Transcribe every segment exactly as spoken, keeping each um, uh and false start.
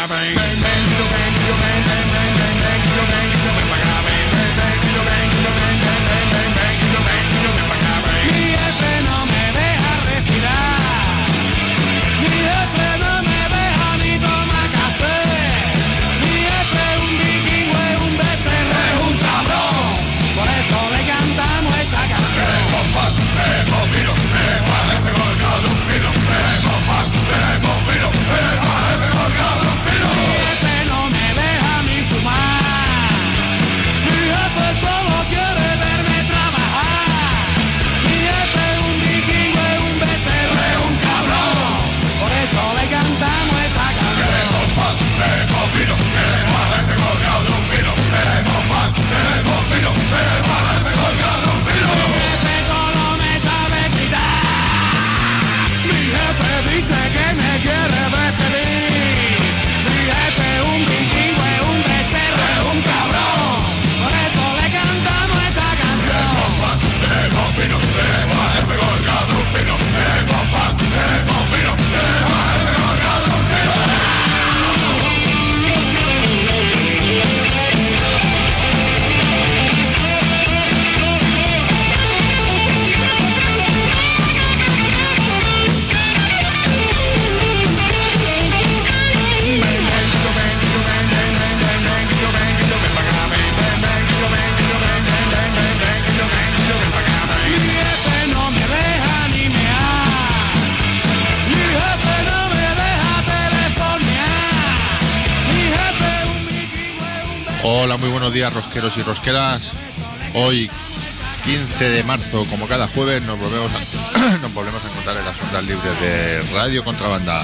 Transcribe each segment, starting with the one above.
Hola, muy buenos días, rosqueros y rosqueras. Hoy, quince de marzo, como cada jueves, nos volvemos a, nos volvemos a encontrar en las ondas libres de Radio Contrabanda.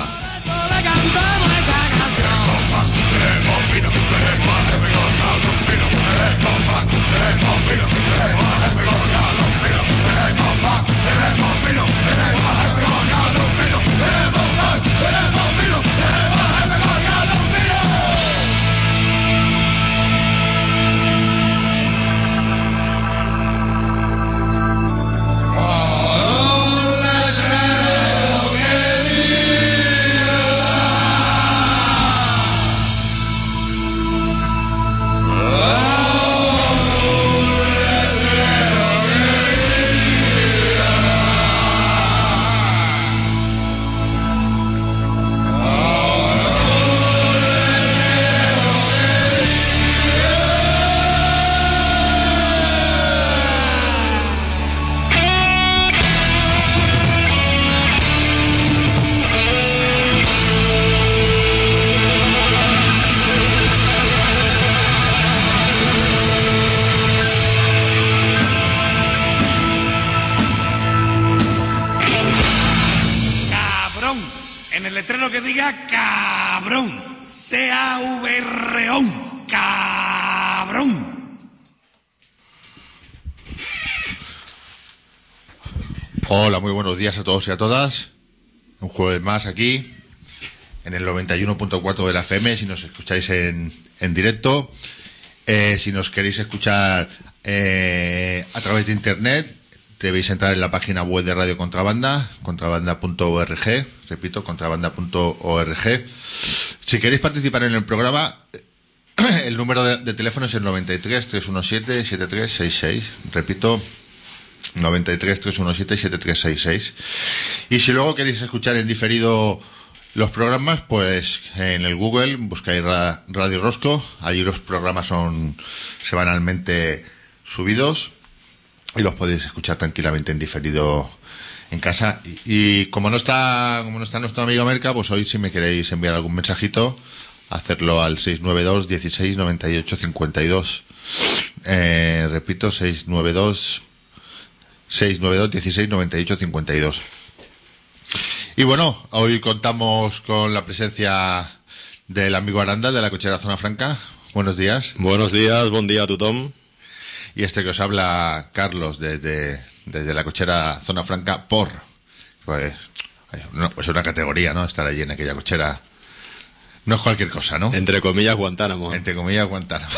Hola, muy buenos días a todos y a todas. Un jueves más aquí en el noventa y uno punto cuatro de la F M, si nos escucháis en, en directo. Eh, si nos queréis escuchar eh, a través de internet, debéis entrar en la página web de Radio Contrabanda, contrabanda punto org, repito, contrabanda punto org. Si queréis participar en el programa, el número de, de teléfono es el noventa y tres, trescientos diecisiete, setenta y tres sesenta y seis. Repito, noventa y tres, trescientos diecisiete, setenta y tres sesenta y seis. Y si luego queréis escuchar en diferido los programas, pues en el Google buscáis ra- Radio Rosco. Allí los programas son semanalmente subidos y los podéis escuchar tranquilamente en diferido en casa. Y, y como no está como no está nuestro amigo Merca, pues hoy, si me queréis enviar algún mensajito, hacerlo al seis nueve dos, dieciséis, noventa y ocho, cincuenta y dos. Eh, repito, seis nueve dos, dieciséis, noventa y ocho, cincuenta y dos. Y bueno, hoy contamos con la presencia del amigo Aranda, de la cochera Zona Franca. Buenos días. Buenos días, buen día a tothom. Y este que os habla, Carlos, desde, desde la cochera Zona Franca, por... Pues, no, pues una categoría, ¿no? Estar allí en aquella cochera no es cualquier cosa, ¿no? Entre comillas, Guantánamo. Entre comillas, Guantánamo.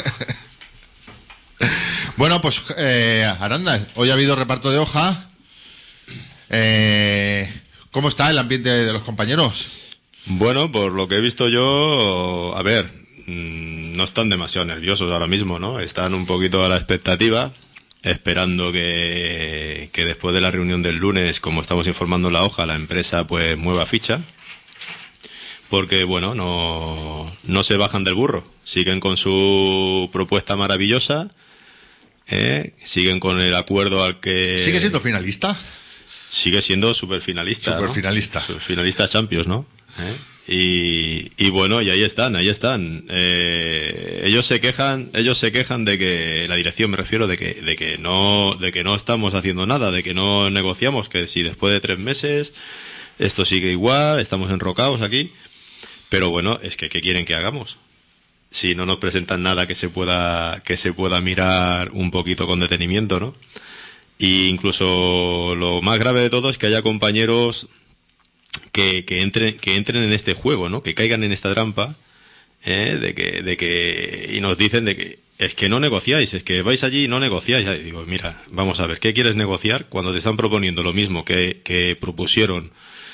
Bueno, pues, eh, Aranda, hoy ha habido reparto de hoja. Eh, ¿Cómo está el ambiente de los compañeros? Bueno, por lo que he visto yo, a ver, no están demasiado nerviosos ahora mismo, ¿no? Están un poquito a la expectativa, esperando que, que después de la reunión del lunes, como estamos informando en la hoja, la empresa pues mueva ficha. Porque, bueno, no, no se bajan del burro. Siguen con su propuesta maravillosa, ¿eh? Siguen con el acuerdo al que... ¿Sigue siendo finalista? Sigue siendo superfinalista. Superfinalista. ¿no? Superfinalista Champions, ¿no? ¿Eh? Y, y bueno, y ahí están, ahí están. Eh, ellos se quejan, ellos se quejan de que, la dirección me refiero, de que, de que no, de que no estamos haciendo nada, de que no negociamos, que si después de tres meses esto sigue igual, estamos enrocados aquí. Pero bueno, es que ¿qué quieren que hagamos? Si no nos presentan nada que se pueda, que se pueda mirar un poquito con detenimiento, ¿no? Y incluso lo más grave de todo es que haya compañeros que, que entren, que entren en este juego, ¿no? Que caigan en esta trampa, ¿eh? de que, de que, y nos dicen de que es que no negociáis, es que vais allí y no negociáis. Y digo, mira, vamos a ver, ¿qué quieres negociar cuando te están proponiendo lo mismo que, que propusieron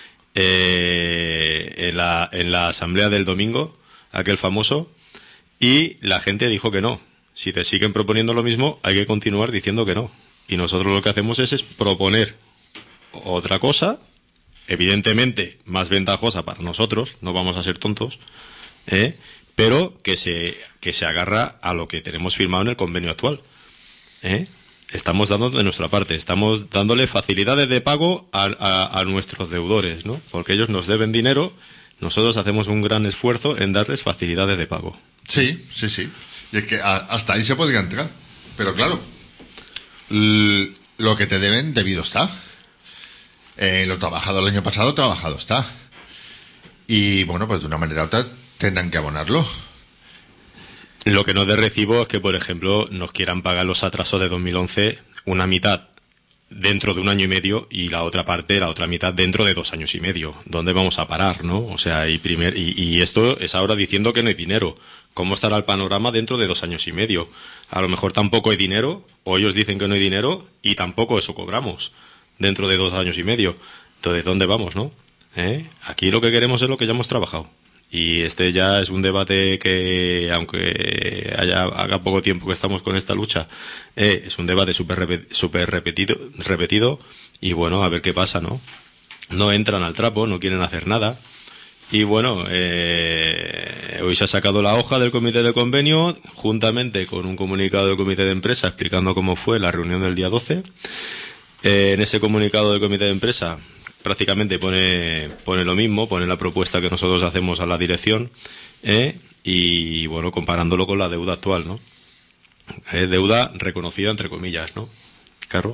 eh, en la, en la asamblea del domingo, aquel famoso, y la gente dijo que no? Si te siguen proponiendo lo mismo, hay que continuar diciendo que no. Y nosotros lo que hacemos es, es proponer otra cosa, evidentemente más ventajosa para nosotros, no vamos a ser tontos, ¿eh? pero que se, que se agarra a lo que tenemos firmado en el convenio actual. ¿eh? Estamos dando de nuestra parte, estamos dándole facilidades de pago a, a, a nuestros deudores, ¿no? Porque ellos nos deben dinero, nosotros hacemos un gran esfuerzo en darles facilidades de pago. Sí, sí, sí. Y es que a, hasta ahí se podría entrar. Pero claro, l- lo que te deben debido está. Eh, lo trabajado el año pasado, trabajado está. Y bueno, pues de una manera u otra tendrán que abonarlo. Lo que no de recibo es que, por ejemplo, nos quieran pagar los atrasos de dos mil once una mitad dentro de un año y medio y la otra parte, la otra mitad dentro de dos años y medio. ¿Dónde vamos a parar, no? O sea, y, primer, y, y esto es ahora diciendo que no hay dinero. ¿Cómo estará el panorama dentro de dos años y medio? A lo mejor tampoco hay dinero, o ellos dicen que no hay dinero y tampoco eso cobramos dentro de dos años y medio. Entonces, ¿dónde vamos, no? ¿Eh? Aquí lo que queremos es lo que ya hemos trabajado. Y este ya es un debate que, aunque haya, haga poco tiempo que estamos con esta lucha, eh, es un debate súper super repetido, repetido, y bueno, a ver qué pasa, ¿no? No entran al trapo, no quieren hacer nada. Y bueno, eh, hoy se ha sacado la hoja del comité de convenio, juntamente con un comunicado del comité de empresa explicando cómo fue la reunión del día doce. Eh, en ese comunicado del comité de empresa prácticamente pone, pone lo mismo, pone la propuesta que nosotros hacemos a la dirección, ¿eh? y bueno, comparándolo con la deuda actual, ¿no? Eh, deuda reconocida entre comillas, ¿no, Carlos?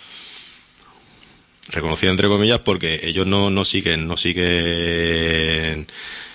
Reconocida entre comillas porque ellos no, no siguen, no siguen,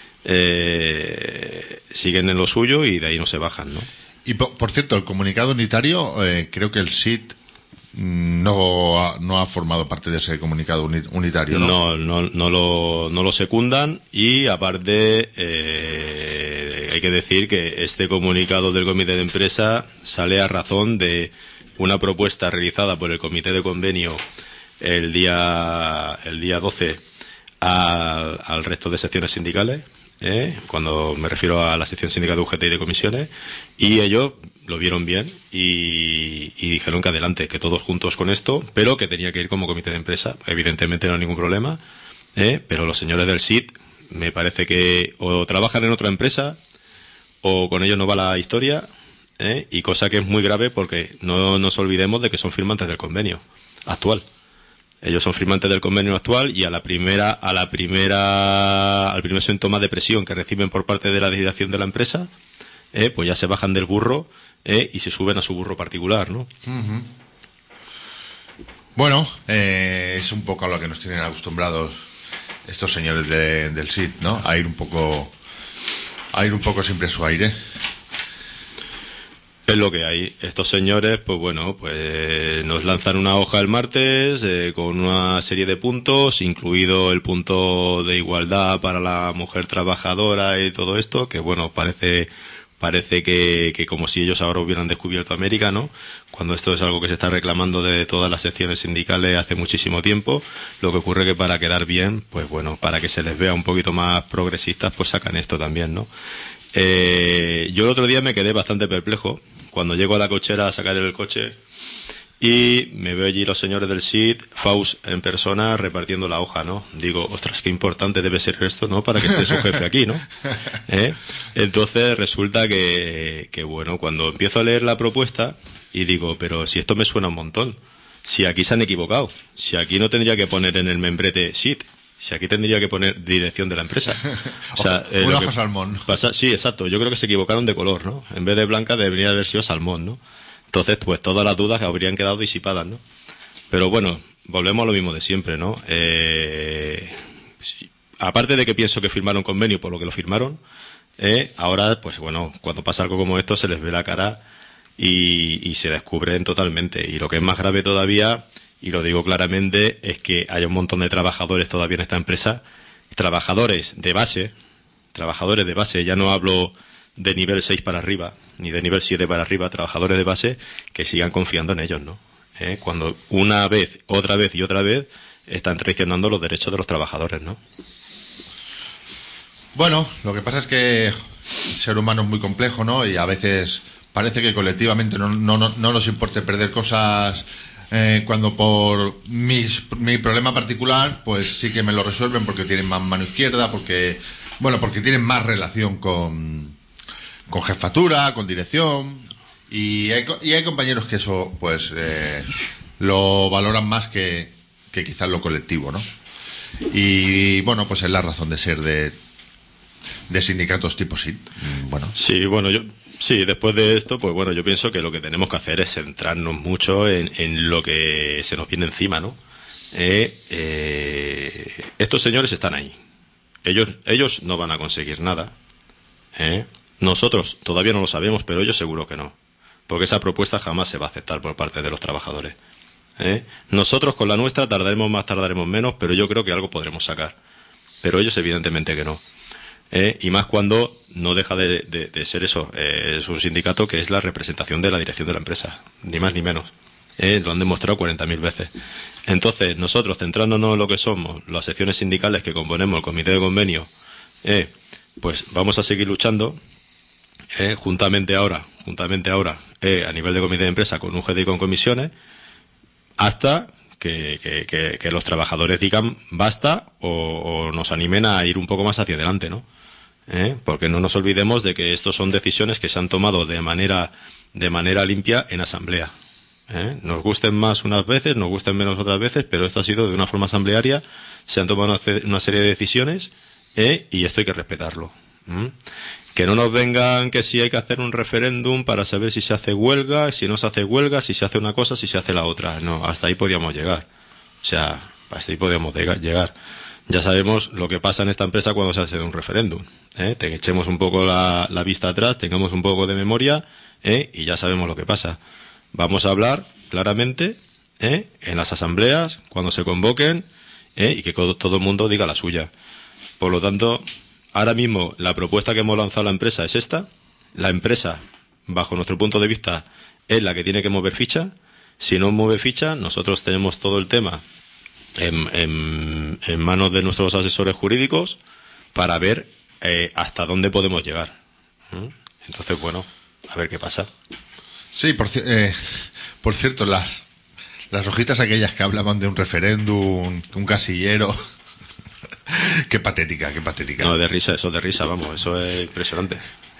eh, siguen en lo suyo y de ahí no se bajan, ¿no? Y por, por cierto, el comunicado unitario, eh, creo que el S I T no ha, no ha formado parte de ese comunicado uni, unitario, ¿no? No, no, no lo, no lo secundan y aparte eh, hay que decir que este comunicado del comité de empresa sale a razón de una propuesta realizada por el comité de convenio el día el día doce al, al resto de secciones sindicales, ¿eh? Cuando me refiero a la sección sindical de U G T y de comisiones, y ellos lo vieron bien y, y dijeron que adelante, que todos juntos con esto, pero que tenía que ir como comité de empresa. Evidentemente no hay ningún problema, ¿eh? Pero los señores del S I T me parece que o trabajan en otra empresa o con ellos no va la historia, ¿eh? Y cosa que es muy grave porque no nos olvidemos de que son firmantes del convenio actual. Ellos son firmantes del convenio actual y a la primera, a la primera, al primer síntoma de presión que reciben por parte de la dirección de la empresa, eh, pues ya se bajan del burro eh, y se suben a su burro particular, ¿no? Uh-huh. Bueno, eh, es un poco a lo que nos tienen acostumbrados estos señores de, del S I T, ¿no? A ir un poco, a ir un poco siempre a su aire. Es lo que hay. Estos señores, pues bueno, pues nos lanzan una hoja el martes eh, con una serie de puntos, incluido el punto de igualdad para la mujer trabajadora y todo esto, que bueno, parece parece que, que como si ellos ahora hubieran descubierto América, ¿no? Cuando esto es algo que se está reclamando de todas las secciones sindicales hace muchísimo tiempo. Lo que ocurre que para quedar bien, pues bueno, para que se les vea un poquito más progresistas, pues sacan esto también, ¿no? Eh, yo el otro día me quedé bastante perplejo cuando llego a la cochera a sacar el coche y me veo allí los señores del S I D, Faust en persona, repartiendo la hoja, ¿no? Digo, ostras, qué importante debe ser esto, ¿no? Para que esté su jefe aquí, ¿no? ¿Eh? Entonces resulta que, que, bueno, cuando empiezo a leer la propuesta y digo, pero si esto me suena un montón, si aquí se han equivocado, si aquí no tendría que poner en el membrete S I D, si aquí tendría que poner dirección de la empresa. O sea, eh, un lo ojo que salmón. Pasa, sí, exacto. Yo creo que se equivocaron de color, ¿no? En vez de blanca debería haber sido salmón, ¿no? Entonces, pues todas las dudas habrían quedado disipadas, ¿no? Pero bueno, volvemos a lo mismo de siempre, ¿no? Eh, sí, aparte de que pienso que firmaron convenio por lo que lo firmaron, eh, ahora, pues bueno, cuando pasa algo como esto se les ve la cara y, y se descubren totalmente. Y lo que es más grave todavía, y lo digo claramente, es que hay un montón de trabajadores todavía en esta empresa, trabajadores de base, trabajadores de base, ya no hablo de nivel seis para arriba, ni de nivel siete para arriba, trabajadores de base que sigan confiando en ellos, ¿no? ¿Eh? Cuando una vez, otra vez y otra vez están traicionando los derechos de los trabajadores, ¿no? Bueno, lo que pasa es que el ser humano es muy complejo, ¿no? Y a veces parece que colectivamente no, no, no, no nos importe perder cosas eh, cuando por mis, mi problema particular, pues sí que me lo resuelven porque tienen más mano izquierda, porque, bueno, porque tienen más relación con con jefatura, con dirección, y hay, y hay compañeros que eso pues eh, lo valoran más que, que quizás lo colectivo, ¿no? Y bueno, pues es la razón de ser de, de sindicatos tipo S I D. Bueno. Sí, bueno, yo sí, después de esto, pues bueno, yo pienso que lo que tenemos que hacer es centrarnos mucho en, en lo que se nos viene encima, ¿no? Eh, eh, estos señores están ahí. Ellos, ellos no van a conseguir nada, ¿eh? Nosotros todavía no lo sabemos, pero ellos seguro que no. Porque esa propuesta jamás se va a aceptar por parte de los trabajadores. ¿Eh? Nosotros con la nuestra tardaremos más, tardaremos menos, pero yo creo que algo podremos sacar. Pero ellos evidentemente que no. ¿Eh? Y más cuando no deja de, de, de ser eso. Eh, es un sindicato que es la representación de la dirección de la empresa. Ni más ni menos. ¿Eh? Lo han demostrado cuarenta mil veces. Entonces, nosotros centrándonos en lo que somos, las secciones sindicales que componemos el comité de convenio, eh, pues vamos a seguir luchando. Eh, juntamente ahora, juntamente ahora, eh, a nivel de comité de empresa con U G T y con comisiones, hasta que, que, que, que los trabajadores digan basta o, o nos animen a ir un poco más hacia adelante, ¿no? Eh, porque no nos olvidemos de que estos son decisiones que se han tomado de manera de manera limpia en asamblea. Eh, nos gusten más unas veces, nos gusten menos otras veces, pero esto ha sido de una forma asamblearia, se han tomado una, una serie de decisiones eh, y esto hay que respetarlo. ¿Mm? Que no nos vengan que si hay que hacer un referéndum para saber si se hace huelga, si no se hace huelga, si se hace una cosa, si se hace la otra. No, hasta ahí podíamos llegar. O sea, hasta ahí podíamos llegar. Ya sabemos lo que pasa en esta empresa cuando se hace un referéndum. ¿eh? Te echemos un poco la, la vista atrás, tengamos un poco de memoria ¿eh? y ya sabemos lo que pasa. Vamos a hablar claramente ¿eh? en las asambleas, cuando se convoquen ¿eh? y que todo el mundo diga la suya. Por lo tanto, ahora mismo la propuesta que hemos lanzado a la empresa es esta. La empresa, bajo nuestro punto de vista, es la que tiene que mover ficha. Si no mueve ficha, nosotros tenemos todo el tema en, en, en manos de nuestros asesores jurídicos para ver eh, hasta dónde podemos llegar. ¿Mm? Entonces, bueno, a ver qué pasa. Sí, por, eh, por cierto, las, las hojitas aquellas que hablaban de un referéndum, un casillero... Qué patética, qué patética. No, de risa, eso de risa, vamos, eso es impresionante.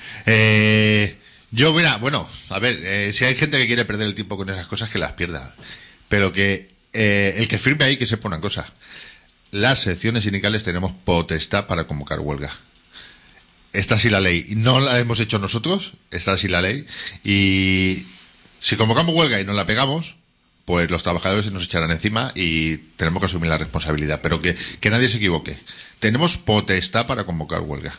Eh, yo, mira, bueno, a ver, eh, si hay gente que quiere perder el tiempo con esas cosas, que las pierda. Pero que eh, el que firme ahí, que sepa una cosa. Las secciones sindicales tenemos potestad para convocar huelga. Está así la ley. No la hemos hecho nosotros, está así la ley. Y si convocamos huelga y no la pegamos, pues los trabajadores nos echarán encima y tenemos que asumir la responsabilidad. Pero que, que nadie se equivoque. Tenemos potestad para convocar huelga.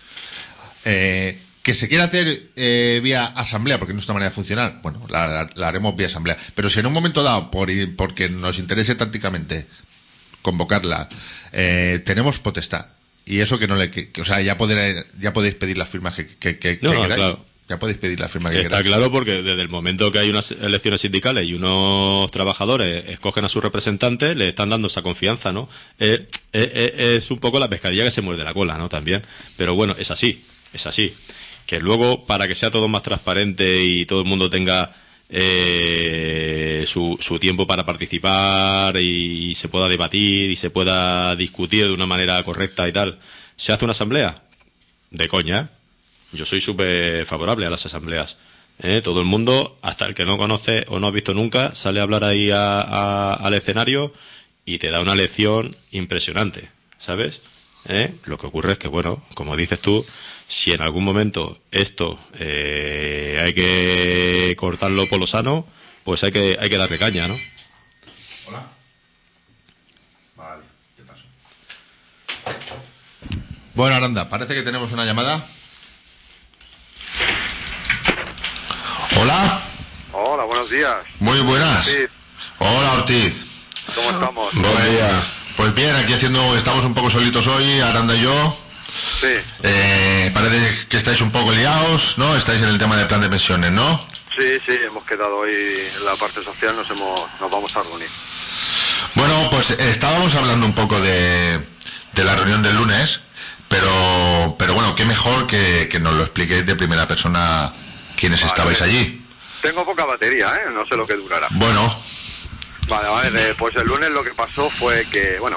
Eh, que se quiera hacer eh, vía asamblea, porque no es nuestra manera de funcionar, bueno, la, la, la haremos vía asamblea. Pero si en un momento dado, por, porque nos interese tácticamente convocarla, eh, tenemos potestad. Y eso que no le... Que, que, o sea, ya, poder, ya podéis pedir las firmas que, que, que, no, que no, queráis. Claro. Ya podéis pedir la firma que Está queráis. claro, porque desde el momento que hay unas elecciones sindicales y unos trabajadores escogen a sus representantes, le están dando esa confianza, ¿no? Eh, eh, eh, es un poco la pescadilla que se muerde la cola, ¿no? También. Pero bueno, es así, es así. Que luego, para que sea todo más transparente y todo el mundo tenga eh, su, su tiempo para participar y, y se pueda debatir y se pueda discutir de una manera correcta y tal, ¿se hace una asamblea? De coña, ¿eh? Yo soy súper favorable a las asambleas. ¿eh? Todo el mundo, hasta el que no conoce o no ha visto nunca, sale a hablar ahí a, a, al escenario y te da una lección impresionante, ¿sabes? ¿Eh? Lo que ocurre es que, bueno, como dices tú, si en algún momento esto eh, hay que cortarlo por lo sano, pues hay que, hay que darle caña, ¿no? Hola. Vale, ¿qué pasa? Bueno, Aranda, parece que tenemos una llamada. Hola. Hola, buenos días. Muy buenas. Sí. Hola, Ortiz. ¿Cómo estamos? Buen día. Pues bien, aquí haciendo, estamos un poco solitos hoy, Aranda y yo. Sí. Eh, parece que estáis un poco liados, ¿no? Estáis en el tema del plan de pensiones, ¿no? Sí, sí, hemos quedado hoy en la parte social, nos hemos, nos vamos a reunir. Bueno, pues estábamos hablando un poco de, de la reunión del lunes, pero pero bueno, qué mejor que, que nos lo expliquéis de primera persona quienes Vale. estabais allí. Tengo poca batería, ¿eh? No sé lo que durará. Bueno, Vale, vale, eh, pues el lunes lo que pasó fue que, bueno,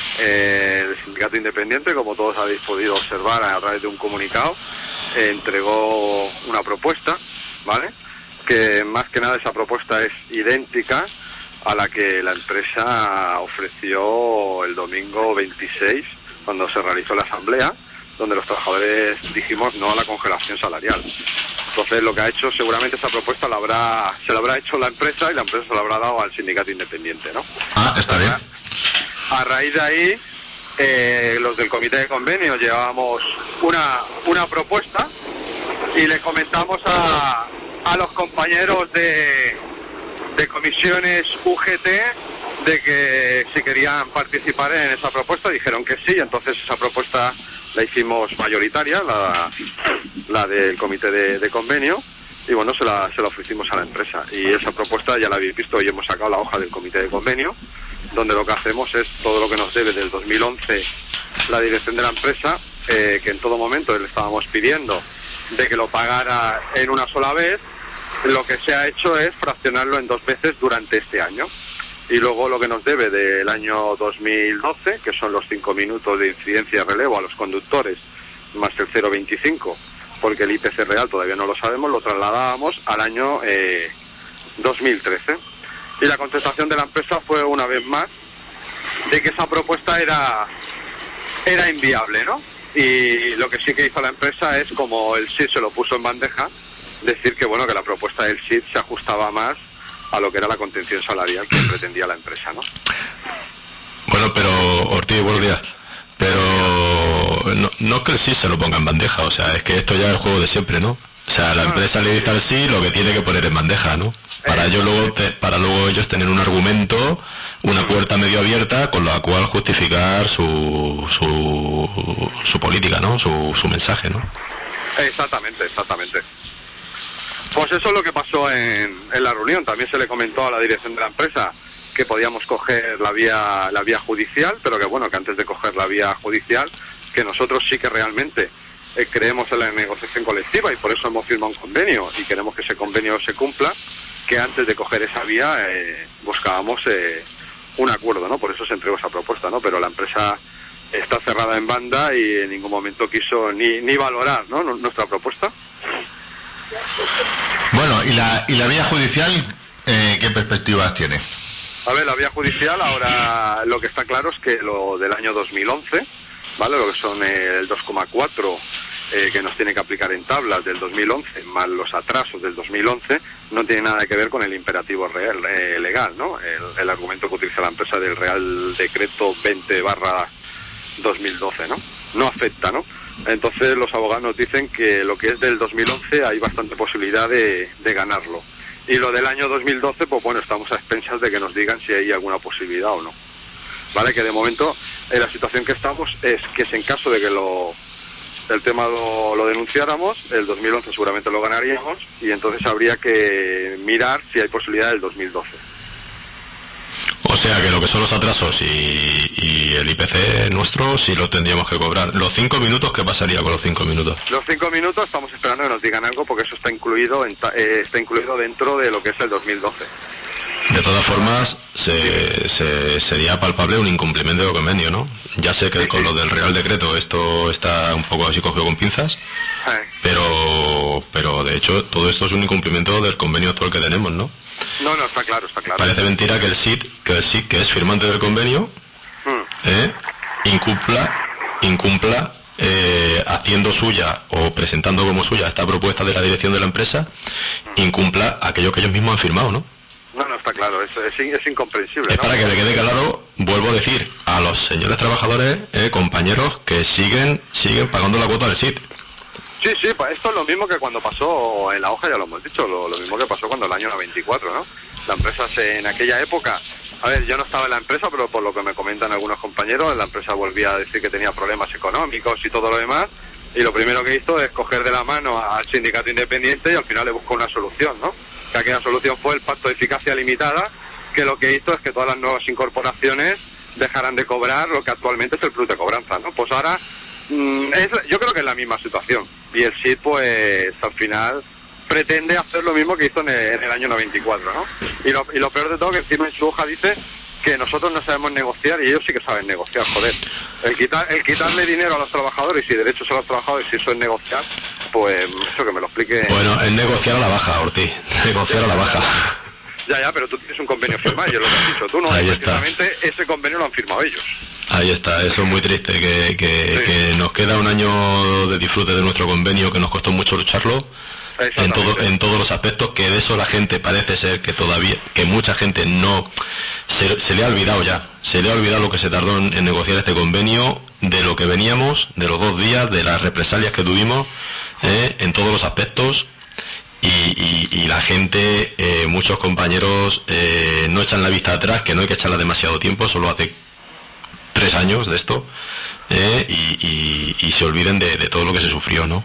eh, el Sindicato Independiente, como todos habéis podido observar a través de un comunicado, eh, entregó una propuesta, ¿vale? Que más que nada esa propuesta es idéntica a la que la empresa ofreció el domingo veintiséis, cuando se realizó la asamblea, donde los trabajadores dijimos no a la congelación salarial. Entonces lo que ha hecho, seguramente esa propuesta la habrá, se la habrá hecho la empresa y la empresa se la habrá dado al Sindicato Independiente, ¿no? ah, está bien. A raíz de ahí, eh, los del comité de convenio llevábamos una, una propuesta y le comentamos a, a los compañeros de, de comisiones U G T de que si querían participar en esa propuesta, dijeron que sí, entonces esa propuesta la hicimos mayoritaria, la, la del comité de, de convenio, y bueno, se la, se la ofrecimos a la empresa. Y esa propuesta ya la habéis visto y hemos sacado la hoja del comité de convenio, donde lo que hacemos es todo lo que nos debe del dos mil once la dirección de la empresa, eh, que en todo momento le estábamos pidiendo de que lo pagara en una sola vez. Lo que se ha hecho es fraccionarlo en dos veces durante este año. Y luego lo que nos debe del año dos mil doce, que son los cinco minutos de incidencia y relevo a los conductores, más el cero coma veinticinco, porque el I P C real todavía no lo sabemos, lo trasladábamos al año eh, dos mil trece. Y la contestación de la empresa fue una vez más de que esa propuesta era, era inviable, ¿no? Y lo que sí que hizo la empresa es, como el S I D se lo puso en bandeja, decir que bueno, que la propuesta del S I D se ajustaba más a lo que era la contención salarial que pretendía la empresa, ¿no? Bueno, pero Ortiz, buenos días. Pero no, no es que el sí se lo ponga en bandeja, o sea, es que esto ya es el juego de siempre, ¿no? O sea, la empresa le dice al sí lo que tiene que poner en bandeja, ¿no? Para ellos luego, te, para luego ellos tener un argumento, una puerta medio abierta con la cual justificar su su, su política, ¿no? Su, su mensaje, ¿no? Exactamente, exactamente. Pues eso es lo que pasó en, en la reunión. También se le comentó a la dirección de la empresa que podíamos coger la vía la vía judicial, pero que bueno, que antes de coger la vía judicial, que nosotros sí que realmente eh, creemos en la negociación colectiva y por eso hemos firmado un convenio y queremos que ese convenio se cumpla, que antes de coger esa vía eh, buscábamos eh, un acuerdo, ¿no? Por eso se entregó esa propuesta, ¿no? Pero la empresa está cerrada en banda y en ningún momento quiso ni, ni valorar, ¿no?, nuestra propuesta. Bueno, ¿y la, y la vía judicial eh, qué perspectivas tiene? A ver, la vía judicial ahora lo que está claro es que lo del año dos mil once, ¿vale? Lo que son eh, el dos coma cuatro eh, que nos tiene que aplicar en tablas del dos mil once, más los atrasos del dos mil once, no tiene nada que ver con el imperativo real, eh, legal, ¿no? El, el argumento que utiliza la empresa del Real Decreto veinte barra dos mil doce, ¿no? No afecta, ¿no? Entonces los abogados nos dicen que lo que es del dos mil once hay bastante posibilidad de, de ganarlo. Y lo del año dos mil doce, pues bueno, estamos a expensas de que nos digan si hay alguna posibilidad o no. Vale, que de momento en la situación que estamos es que es en caso de que lo el tema lo, lo denunciáramos, el dos mil once seguramente lo ganaríamos y entonces habría que mirar si hay posibilidad del dos mil doce. O sea que lo que son los atrasos y, y el I P C nuestro sí lo tendríamos que cobrar. ¿Los cinco minutos qué pasaría con los cinco minutos? Los cinco minutos estamos esperando que nos digan algo porque eso está incluido en, eh, está incluido dentro de lo que es el dos mil doce. De todas formas, se, se, sería palpable un incumplimiento de convenio, ¿no? Ya sé que con lo del Real Decreto esto está un poco así cogido con pinzas, pero, pero de hecho todo esto es un incumplimiento del convenio actual que tenemos, ¿no? No, no, está claro, está claro. Parece mentira que el S I D, que el S I D, que es firmante del convenio, mm. eh, incumpla, incumpla eh, haciendo suya o presentando como suya esta propuesta de la dirección de la empresa, mm. incumpla aquello que ellos mismos han firmado, ¿no? No, no, está claro, es, es, es incomprensible. Es ¿no? para que le quede claro, vuelvo a decir, a los señores trabajadores, eh, compañeros, que siguen siguen pagando la cuota del S I D. Sí, sí, esto es lo mismo que cuando pasó en la hoja, ya lo hemos dicho, lo, lo mismo que pasó cuando el año noventa y cuatro, ¿no? La empresa se, en aquella época, a ver, yo no estaba en la empresa, pero por lo que me comentan algunos compañeros, la empresa volvía a decir que tenía problemas económicos y todo lo demás, y lo primero que hizo es coger de la mano al sindicato independiente y al final le buscó una solución, ¿no? Que aquella solución fue el pacto de eficacia limitada, que lo que hizo es que todas las nuevas incorporaciones dejaran de cobrar lo que actualmente es el plus de cobranza, ¿no? Pues ahora, mmm, es, yo creo que es la misma situación. Y el S I D, pues, al final pretende hacer lo mismo que hizo en el, en el año noventa y cuatro, ¿no? Y lo, y lo peor de todo, que encima en su hoja dice que nosotros no sabemos negociar y ellos sí que saben negociar, joder. El, quitar, el quitarle dinero a los trabajadores y derechos a los trabajadores, si eso es negociar, pues eso que me lo explique. Bueno, es negociar a la baja, Ortiz, negociar a la baja. Ya, ya, pero tú tienes un convenio firmado, yo lo que has dicho tú, ¿no? Ahí precisamente está. Ese convenio lo han firmado ellos. Ahí está, eso es muy triste, que, que, sí. que nos queda un año de disfrute de nuestro convenio, que nos costó mucho lucharlo, en todo, en todos los aspectos, que de eso la gente parece ser que todavía, que mucha gente no, se, se le ha olvidado ya, se le ha olvidado lo que se tardó en, en negociar este convenio, de lo que veníamos, de los dos días, de las represalias que tuvimos, eh, en todos los aspectos. Y, y, y la gente, eh, muchos compañeros eh, no echan la vista atrás, que no hay que echarla demasiado tiempo, solo hace tres años de esto, eh, y, y, y se olviden de, de todo lo que se sufrió, ¿no?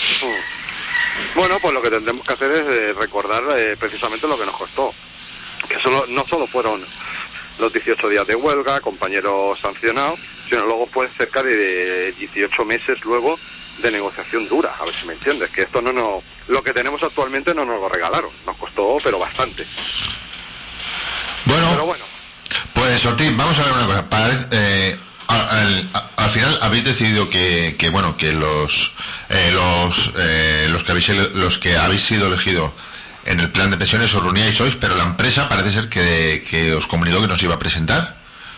Bueno, pues lo que tendremos que hacer es eh, recordar eh, precisamente lo que nos costó, que solo, no solo fueron los dieciocho días de huelga, compañeros sancionados, sino luego fue cerca de dieciocho meses luego de negociación dura, a ver si me entiendes, que esto no nos, lo que tenemos actualmente no nos lo regalaron, nos costó pero bastante. Bueno, pero bueno. Pues Ortiz, vamos a ver una cosa, para, eh, al, al, al final habéis decidido que, que bueno, que los eh, los eh, los que habéis los que habéis sido elegidos en el plan de pensiones os reuníais hoy, pero la empresa parece ser que, que os comunicó que nos iba a presentar.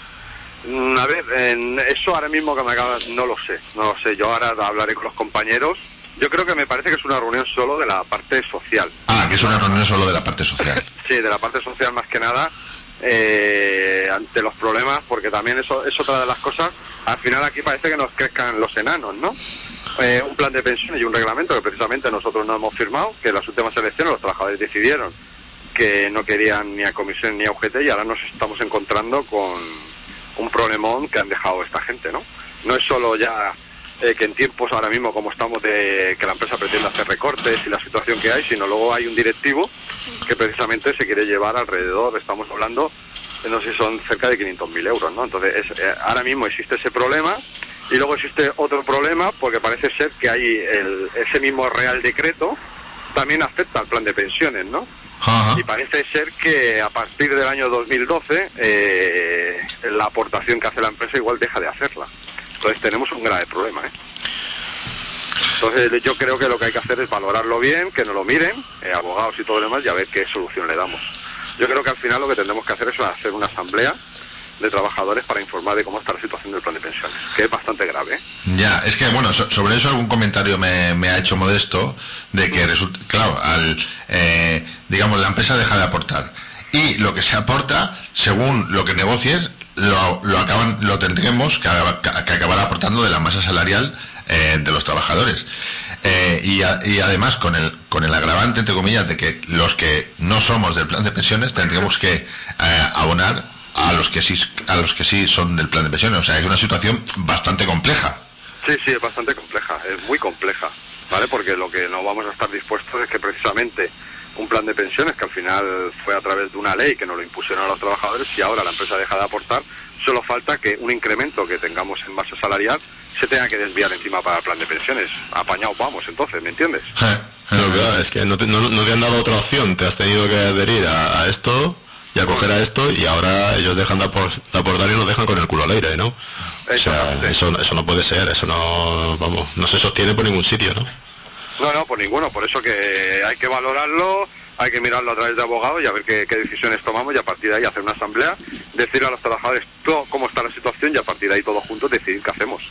A ver, en eso ahora mismo que me acabas, no lo sé, no lo sé. Yo ahora hablaré con los compañeros. Yo creo que me parece que es una reunión solo de la parte social. Ah, que es una reunión solo de la parte social. Sí, de la parte social más que nada, eh, ante los problemas, porque también eso es otra de las cosas. Al final aquí parece que nos crezcan los enanos, ¿no? Eh, un plan de pensiones y un reglamento que precisamente nosotros no hemos firmado, que en las últimas elecciones los trabajadores decidieron que no querían ni a comisión ni a U G T y ahora nos estamos encontrando con un problemón que han dejado esta gente, ¿no? No es solo ya eh, que en tiempos ahora mismo como estamos de que la empresa pretende hacer recortes y la situación que hay, sino luego hay un directivo que precisamente se quiere llevar alrededor, estamos hablando, no sé si son cerca de quinientos mil euros, ¿no? Entonces es, eh, ahora mismo existe ese problema y luego existe otro problema porque parece ser que hay el, ese mismo Real Decreto también afecta al plan de pensiones, ¿no? Ajá. Y parece ser que a partir del año dos mil doce eh, la aportación que hace la empresa igual deja de hacerla. Entonces tenemos un grave problema, ¿eh? Entonces yo creo que lo que hay que hacer es valorarlo bien, que nos lo miren, eh, abogados y todo lo demás, y a ver qué solución le damos. Yo creo que al final lo que tendremos que hacer es hacer una asamblea de trabajadores para informar de cómo está la situación del plan de pensiones, que es bastante grave, ¿eh? Ya, es que bueno, so, sobre eso algún comentario me, me ha hecho Modesto, de que resulta, claro, al eh, digamos, la empresa deja de aportar, y lo que se aporta, según lo que negocies, lo, lo acaban, lo tendremos que, que acabar aportando de la masa salarial eh, de los trabajadores. Eh, y, a, y además con el con el agravante, entre comillas, de que los que no somos del plan de pensiones tendríamos que eh, abonar a los que sí a los que sí son del plan de pensiones. O sea, es una situación bastante compleja. Sí, Sí, sí, es bastante compleja, es muy compleja, ¿vale? Porque lo que no vamos a estar dispuestos es que precisamente un plan de pensiones que al final fue a través de una ley que nos lo impusieron a los trabajadores y ahora la empresa deja de aportar, solo falta que un incremento que tengamos en masa salarial se tenga que desviar encima para el plan de pensiones. Apañados vamos, entonces, ¿me entiendes? No, claro, es que no te, no, no te han dado otra opción, te has tenido que adherir a, a esto y acoger a esto, y ahora ellos dejan de, apor, de aportar y nos dejan con el culo al aire, ¿no? O sea, eso, eso no puede ser, eso no, vamos, no se sostiene por ningún sitio, ¿no? No, no, por ninguno, por eso que hay que valorarlo, hay que mirarlo a través de abogados y a ver qué, qué decisiones tomamos, y a partir de ahí hacer una asamblea, decirle a los trabajadores todo, cómo está la situación, y a partir de ahí todos juntos decidir qué hacemos.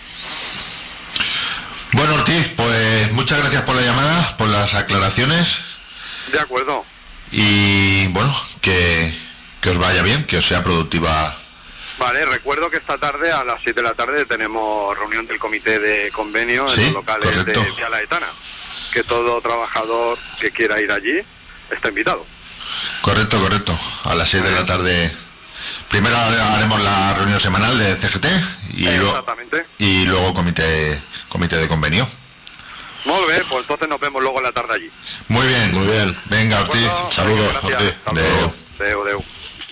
Bueno, Ortiz, pues muchas gracias por la llamada, por las aclaraciones. De acuerdo. Y bueno, que, que os vaya bien, que os sea productiva. Vale, recuerdo que esta tarde a las siete de la tarde tenemos reunión del comité de convenio en Sí, los locales correcto. de Vía Laetana, que todo trabajador que quiera ir allí está invitado. Correcto, correcto. A las seis de la tarde. Primero haremos la reunión semanal de C G T y, Eh, luego, exactamente. y luego comité, comité de convenio. Muy bien, pues entonces nos vemos luego en la tarde allí. Muy bien, Muy bien. Venga, Ortiz. Bueno, saludos, gracias. Ortiz. Hasta Adeu. luego. Adeu, adeu.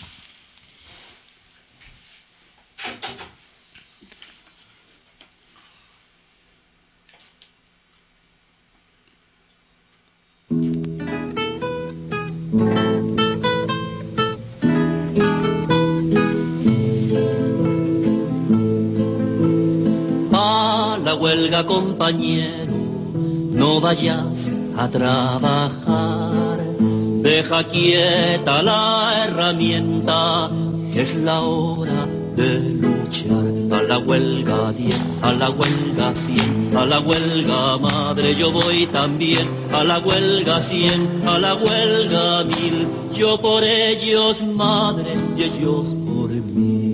A la huelga, compañero, no vayas a trabajar. Deja quieta la herramienta, que es la hora de luchar. A la huelga diez, a la huelga cien, a la huelga madre yo voy también. A la huelga cien, a la huelga mil, yo por ellos madre y ellos por mí.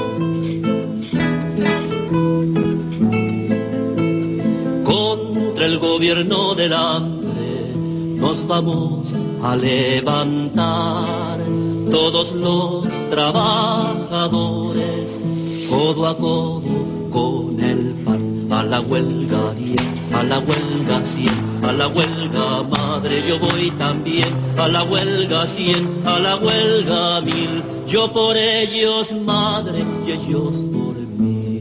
Contra el gobierno del hambre nos vamos a levantar, todos los trabajadores, codo a codo con el pan. A la huelga diez, a la huelga cien, a la huelga madre yo voy también. A la huelga cien, a la huelga mil, yo por ellos madre y ellos por mí.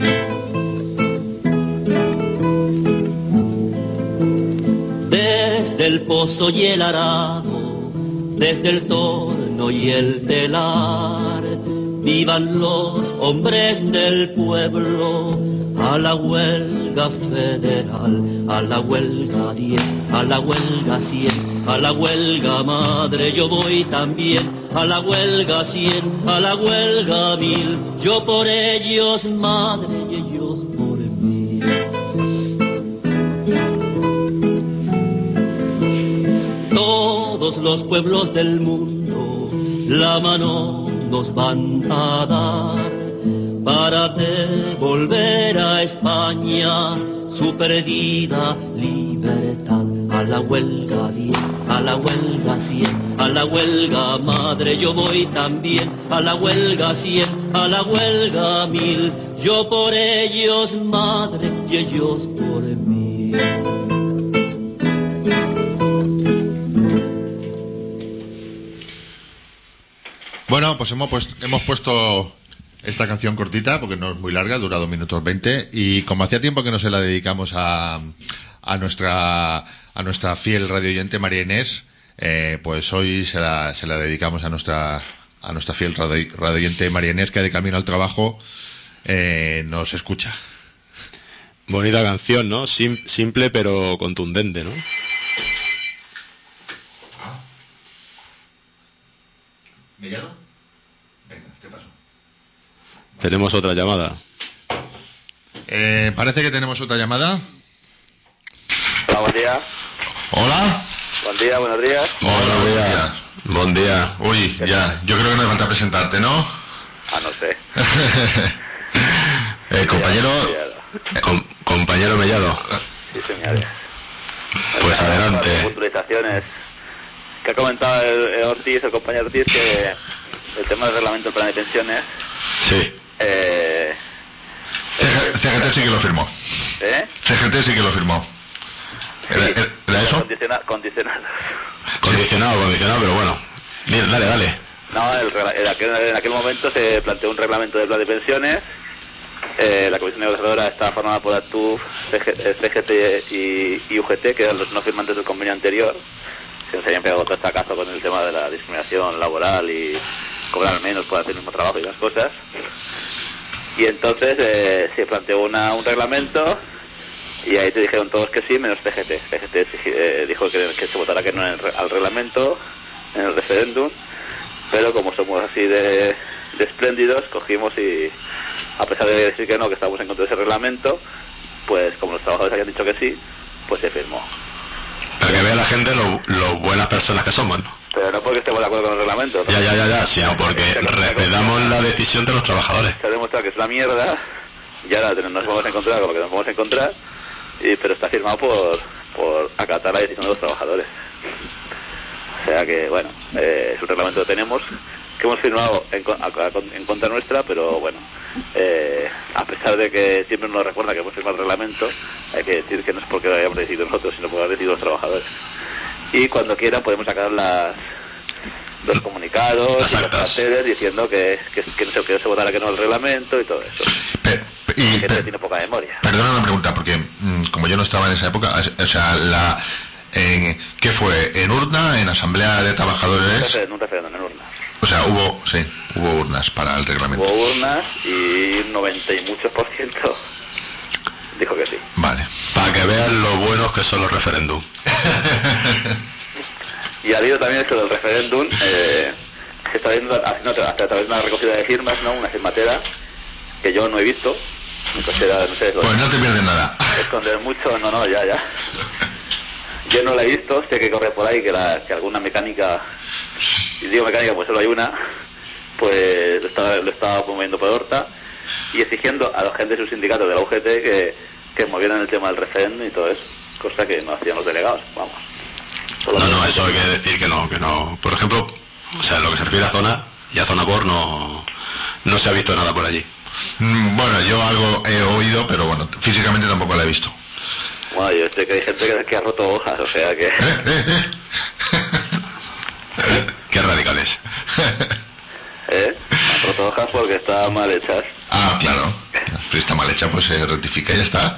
Desde el pozo y el arado, desde el torno y el telar, vivan los hombres del pueblo. A la huelga federal, a la huelga diez, a la huelga cien, a la huelga madre yo voy también. A la huelga cien, a la huelga mil, yo por ellos madre y ellos por mí. Todos los pueblos del mundo la mano nos van a dar para devolver a España su perdida libertad. A la huelga diez, a la huelga cien, a la huelga madre yo voy también. A la huelga cien, a la huelga mil, yo por ellos madre y ellos por mí. Bueno, pues hemos puesto, hemos puesto esta canción cortita, porque no es muy larga, dura dos minutos veinte, y como hacía tiempo que no se la dedicamos a, a nuestra a nuestra fiel radioyente María Inés, eh, pues hoy se la, se la dedicamos a nuestra a nuestra fiel radio, radioyente María Inés, que de camino al trabajo eh, nos escucha. Bonita canción, ¿no? Sim- simple pero contundente, ¿no? ¿Mellado? Venga, ¿qué pasó? Tenemos otra llamada. Eh, parece que tenemos otra llamada. Hola, buen día. Hola. Buen día, buenos días. Hola, buen día. Buen día. Uy, ya, yo creo que no me falta presentarte, ¿no? Ah, no sé. eh, compañero, Com- compañero Mellado. Sí, señores. Pues adelante. Puntualizaciones. Que ha comentado el, el Ortiz, el compañero Ortiz, que el tema del reglamento del plan de pensiones. Sí. Eh, C G T sí que lo firmó. ¿Eh? C G T sí que lo firmó. ¿Era, Sí, era- era eso? Condiciona, condicionado. Condicionado, condicionado, pero bueno. Mira, dale, dale. No, el regla- en, aquel, en aquel momento se planteó un reglamento de plan de pensiones. Eh, la comisión negociadora estaba formada por ATUF, C G, eh, C G T y, y U G T, que eran los no firmantes del convenio anterior. Se nos habían pegado todo este acaso con el tema de la discriminación laboral y cobrar menos por hacer el mismo trabajo y las cosas. Y entonces eh, se planteó una, un reglamento y ahí te dijeron todos que sí, menos C G T. C G T exigi- eh, dijo que, que se votara que no en el re- al reglamento, en el referéndum, pero como somos así de, de espléndidos, cogimos y, a pesar de decir que no, que estábamos en contra de ese reglamento, pues como los trabajadores habían dicho que sí, pues se firmó. Para que vea la gente lo, lo buenas personas que somos, ¿no? Pero no porque estemos de acuerdo con el reglamento, ¿no? Ya, ya, ya, ya, sino porque respetamos la decisión de los trabajadores. Se ha demostrado que es una mierda y ahora nos vamos a encontrar con lo que nos vamos a encontrar, y, pero está firmado por, por acatar la decisión de los trabajadores. O sea que, bueno, eh, es un reglamento que tenemos, que hemos firmado en, con- a- a- en contra nuestra, pero bueno, eh, a pesar de que siempre nos recuerda que hemos firmado el reglamento, hay que decir que no es porque lo hayamos decidido nosotros, sino porque lo han decidido los trabajadores. Y cuando quieran podemos sacar las los comunicados Las y los actas. carteles diciendo que, que, que, no se, que no se votara que no el reglamento y todo eso. Pe- pe- y, La gente pe- tiene poca memoria. Perdona una pregunta, porque mm, como yo no estaba en esa época, es- o sea, la, en, ¿qué fue? ¿En urna? ¿En asamblea de Un trabajadores? referéndum, un referéndum en urnas. O sea, hubo, sí, hubo urnas para el reglamento. Hubo urnas y un noventa y muchos por ciento dijo que sí. Vale. Para que vean lo buenos que son los referéndum. Y ha habido también eso del referéndum, eh, se está haciendo, haciendo a través de una recogida de firmas, ¿no? Una firmatera, que yo no he visto. Entonces era, no sé, eso, Pues no te pierdes nada. esconder mucho, no, no, ya, ya. Yo no la he visto, sé que corre por ahí que, la, que alguna mecánica, y digo mecánica pues solo hay una, pues lo estaba, lo estaba moviendo por Horta y exigiendo a la gente de sus sindicatos de la U G T que, que movieran el tema del referéndum y todo eso, cosa que no hacían los delegados, vamos. Solo No, que- no, eso hay que decir que no, que no. Por ejemplo, o sea, lo que se refiere a zona y a zona por no, no se ha visto nada por allí. Mm, Bueno, yo algo he oído, pero bueno, físicamente tampoco la he visto. Bueno, yo sé que hay gente que, que ha roto hojas, o sea que... ¿Eh? ¿Eh? ¿Eh? Qué radicales. ¿Eh? Han roto hojas porque estaban mal hechas. Ah, claro. Si está mal hecha, pues se rectifica y ya está.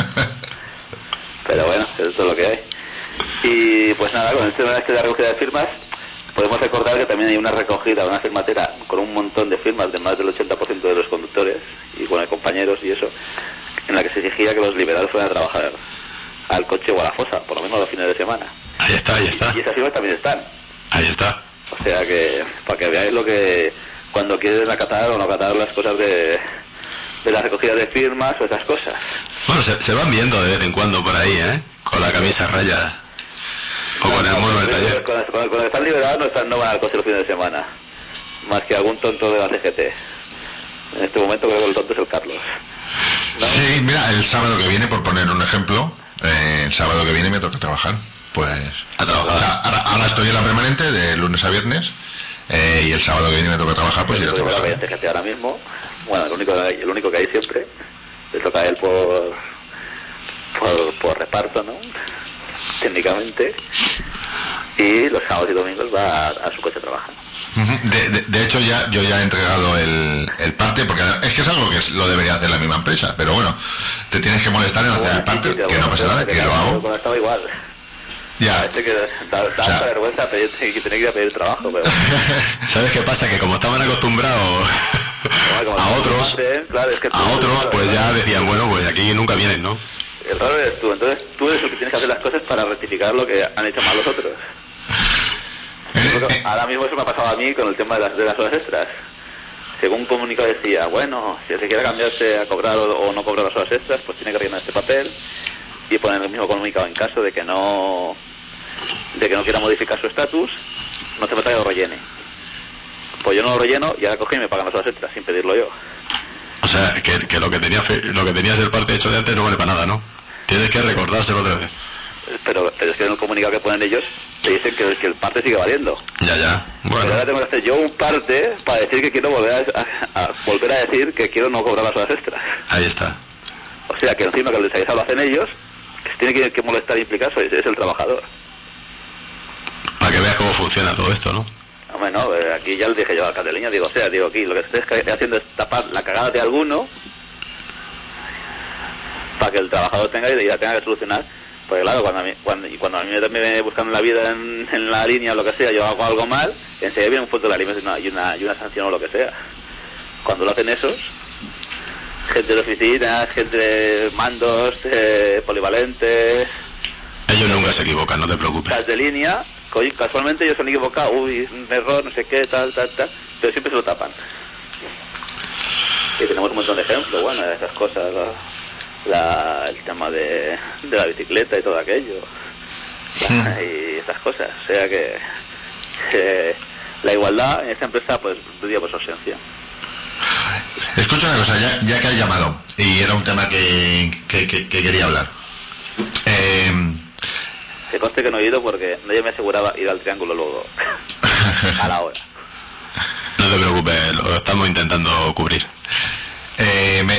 Pero bueno, eso es todo lo que hay. Y pues nada, con el tema este de la recogida de firmas, podemos recordar que también hay una recogida, una firmatera con un montón de firmas de más del ochenta por ciento de los conductores y con compañeros y eso, en la que se exigía que los liberales fueran a trabajar al coche o a la fosa, por lo menos los fines de semana. Ahí está, ahí está. Y esas firmas también están. Ahí está. O sea que, para que veáis lo que, cuando quieren acatar o no acatar las cosas de, de la recogida de firmas o esas cosas. Bueno, se, se van viendo de vez en cuando por ahí, ¿eh? Con la camisa raya. O con el mono del taller. Con, con, con el que están liberados no, están, no van al coche los fines de semana, más que algún tonto de la C G T. En este momento creo que el tonto es el Carlos. ¿No? Sí, mira, el sábado que viene, por poner un ejemplo, eh, el sábado que viene me toca trabajar. Pues A trabajar. o sea, ahora, ahora estoy en la permanente de lunes a viernes eh, y el sábado que viene me toca trabajar, pues ir a Yo creo que hay trabajar. C G T ahora mismo, bueno, el único, que hay- el único que hay siempre, le toca a él por, por, por reparto, ¿no? Técnicamente. Y los sábados y domingos va a, a su coche a trabajar. Ujú. De, de- de hecho, ya yo ya he entregado el, el parte, porque es que es algo que es- lo debería hacer la misma empresa, pero bueno, te tienes que molestar en hacer el parte, que no pasa nada, que lo hago. Cuando estaba igual. Ya. Parece que da, da O sea- hasta vergüenza pedir, que tener que ir a pedir trabajo, pero... ¿Sabes qué pasa? Que como estaban acostumbrados como a no otros, hacen, claro, es que tú- a otros, claro, pues ya claro. decían, bueno, pues aquí nunca vienen, ¿no? El raro eres tú, entonces tú eres el que tienes que hacer las cosas para rectificar lo que han hecho mal los otros. Eh, eh, Ahora mismo eso me ha pasado a mí con el tema de las, de las horas extras. Según un comunicado decía, bueno, si se quiere cambiarse a cobrar o, o no cobrar las horas extras, pues tiene que rellenar este papel y poner el mismo comunicado en caso de que no de que no quiera modificar su estatus, no te falta que lo rellene. Pues yo no lo relleno y ahora coge y me pagan las horas extras sin pedirlo yo. O sea, que, que lo que tenía fe- lo que tenías el parte hecho de antes no vale para nada, ¿no? Tienes que recordárselo otra vez. Pero, pero es que en el comunicado que ponen ellos te dicen que, que el parte sigue valiendo. Ya, ya. Pero Bueno, ahora tengo que hacer yo un parte para decir que quiero volver a, a- a volver a decir que quiero no cobrar las horas extras. ahí está. O sea que encima que el desaguisado lo hacen ellos, que se tiene que, que molestar e implicarse es, es el trabajador. Para que veas cómo funciona todo esto, ¿no? Hombre, no, aquí ya le dije yo al alcalde de Leña, digo, o sea, digo, aquí lo que estés haciendo es tapar la cagada de alguno para que el trabajador tenga y ya tenga que solucionar. Porque claro, cuando a mí, cuando, y cuando a mí me viene buscando la vida en, en la línea o lo que sea, yo hago algo mal, enseguida viene un foto de la línea y una, y, una, y una sanción o lo que sea. Cuando lo hacen esos, gente de oficinas, gente de mandos, eh, polivalentes... Ellos nunca se equivocan, no te preocupes. Las de línea, casualmente ellos se han equivocado, uy, un error, no sé qué, tal, tal, tal, pero siempre se lo tapan. Y tenemos un montón de ejemplos, bueno, de esas cosas, ¿no? La, el tema de, de la bicicleta y todo aquello, sí. Y esas cosas, o sea que, que la igualdad en esta empresa pues brilla por su ausencia. Escucha una cosa, ya, ya que has llamado, y era un tema que, que, que, que quería hablar. Eh... Que conste que no he ido porque nadie me aseguraba ir al Triángulo luego, a la hora. No te preocupes, lo estamos intentando cubrir. Eh, me,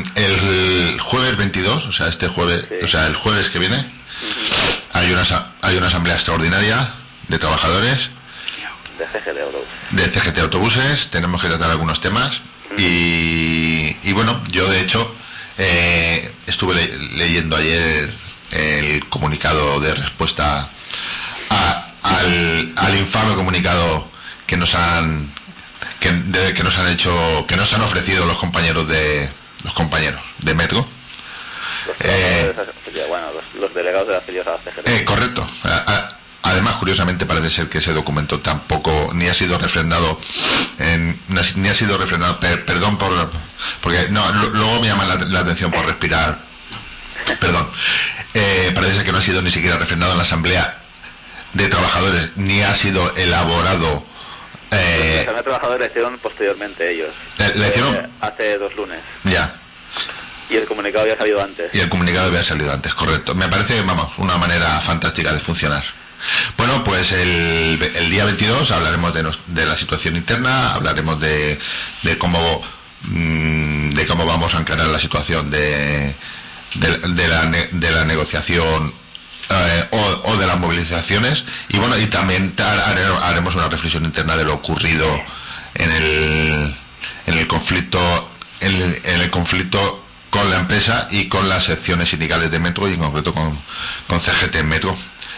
el jueves veintidós, o sea, este jueves, sí. o sea, el jueves que viene, uh-huh. hay una hay una asamblea extraordinaria de trabajadores de C G T Autobuses. De C G T Autobuses, tenemos que tratar algunos temas uh-huh. y, y bueno, yo de hecho eh, estuve le, leyendo ayer el comunicado de respuesta a, al, al infame comunicado que nos han Que, de, que nos han hecho, que nos han ofrecido los compañeros de los compañeros de Metro. Los, eh, de, bueno, los, los delegados de la afiliados a la C G T. Eh, correcto. A, a, además, curiosamente, parece ser que ese documento tampoco ni ha sido refrendado, en, ni ha sido refrendado. Per, perdón por, porque no, lo, luego me llama la, la atención por respirar. Perdón. Eh, parece ser que no ha sido ni siquiera refrendado en la asamblea de trabajadores, ni ha sido elaborado. Eh, los trabajadores la hicieron posteriormente ellos. ¿La hicieron? Eh, hace dos lunes. Ya. Y el comunicado había salido antes. Y el comunicado había salido antes, correcto. Me parece, vamos, una manera fantástica de funcionar. Bueno, pues el, el día veintidós hablaremos de, nos, de la situación interna, hablaremos de, de cómo mmm, de cómo vamos a encarar la situación de, de, de, la, de la negociación Eh, o, o de las movilizaciones y bueno, y también haremos una reflexión interna de lo ocurrido en el en el conflicto en el, en el conflicto con la empresa y con las secciones sindicales de Metro y en concreto con, con C G T Metro.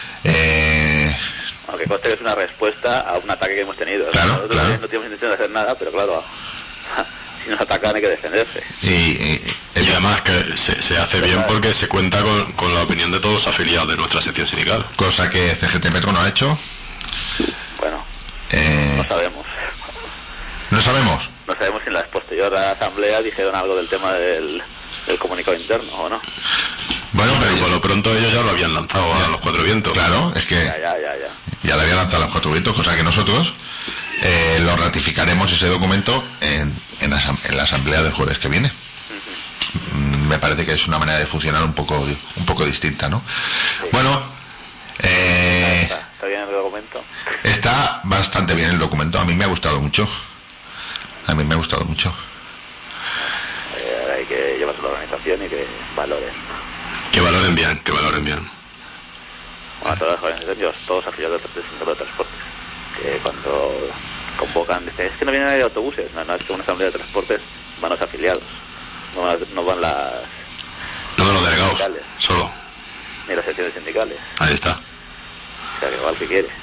Eh, aunque conste que es una respuesta a un ataque que hemos tenido. Claro, nosotros claro. no tenemos intención de hacer nada, pero claro, si nos atacan hay que defenderse. Y, y, y además que se, se hace bien porque se cuenta con, con la opinión de todos los afiliados de nuestra sección sindical. Cosa que C G T Metro no ha hecho. Bueno, eh, no sabemos. No sabemos. No sabemos si en la posterior a la asamblea dijeron algo del tema del, del comunicado interno o no. Bueno, pero por lo pronto ellos ya lo habían lanzado a los cuatro vientos. Claro, es que ya, ya, ya, ya. ya lo habían lanzado a los cuatro vientos, cosa que nosotros eh, lo ratificaremos ese documento en, en, la, en la asamblea del jueves que viene. Uh-huh. Me parece que es una manera de funcionar un poco un poco distinta, ¿no? Sí. Bueno, eh, está, está bien el documento. Está bastante bien el documento. A mí me ha gustado mucho. A mí me ha gustado mucho. Eh, hay que llevarse la organización y que valoren. Que valoren bien, que valoren bien. Bueno, todas las organizaciones, todos afiliados del sector de transportes, que cuando convocan, dicen, es que no vienen de autobuses, no, no, es que una asamblea de transportes van los afiliados, no, no van las... No van los delegados, sindicales, solo. Ni las secciones sindicales. Ahí está. O sea, que igual que quiere.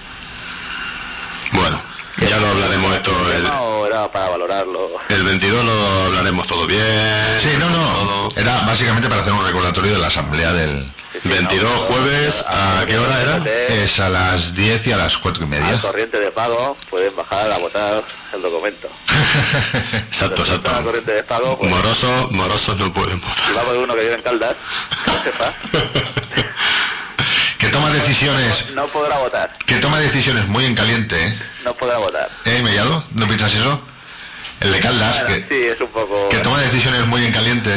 Bueno, ya lo hablaremos esto el... ¿O era para valorarlo? El veintidós lo hablaremos todo bien. Sí, no, no. Todo. Era básicamente para hacer un recordatorio de la asamblea del... Sí, sí, veintidós no, jueves, ¿a qué hora era? Es a las diez y a las cuatro y media. Al corriente de pago pueden bajar a votar el documento. Exacto, exacto. Al corriente de pago, pues, morosos, morosos no pueden votar. Si va por uno que vive en Caldas, que lo sepa. Que toma decisiones... No, no podrá votar. Que toma decisiones muy en caliente, ¿eh? No podrá votar. ¿Eh, Mellado? ¿No piensas eso? El de Caldas, Bueno, que, sí, es un poco... que toma decisiones muy en caliente.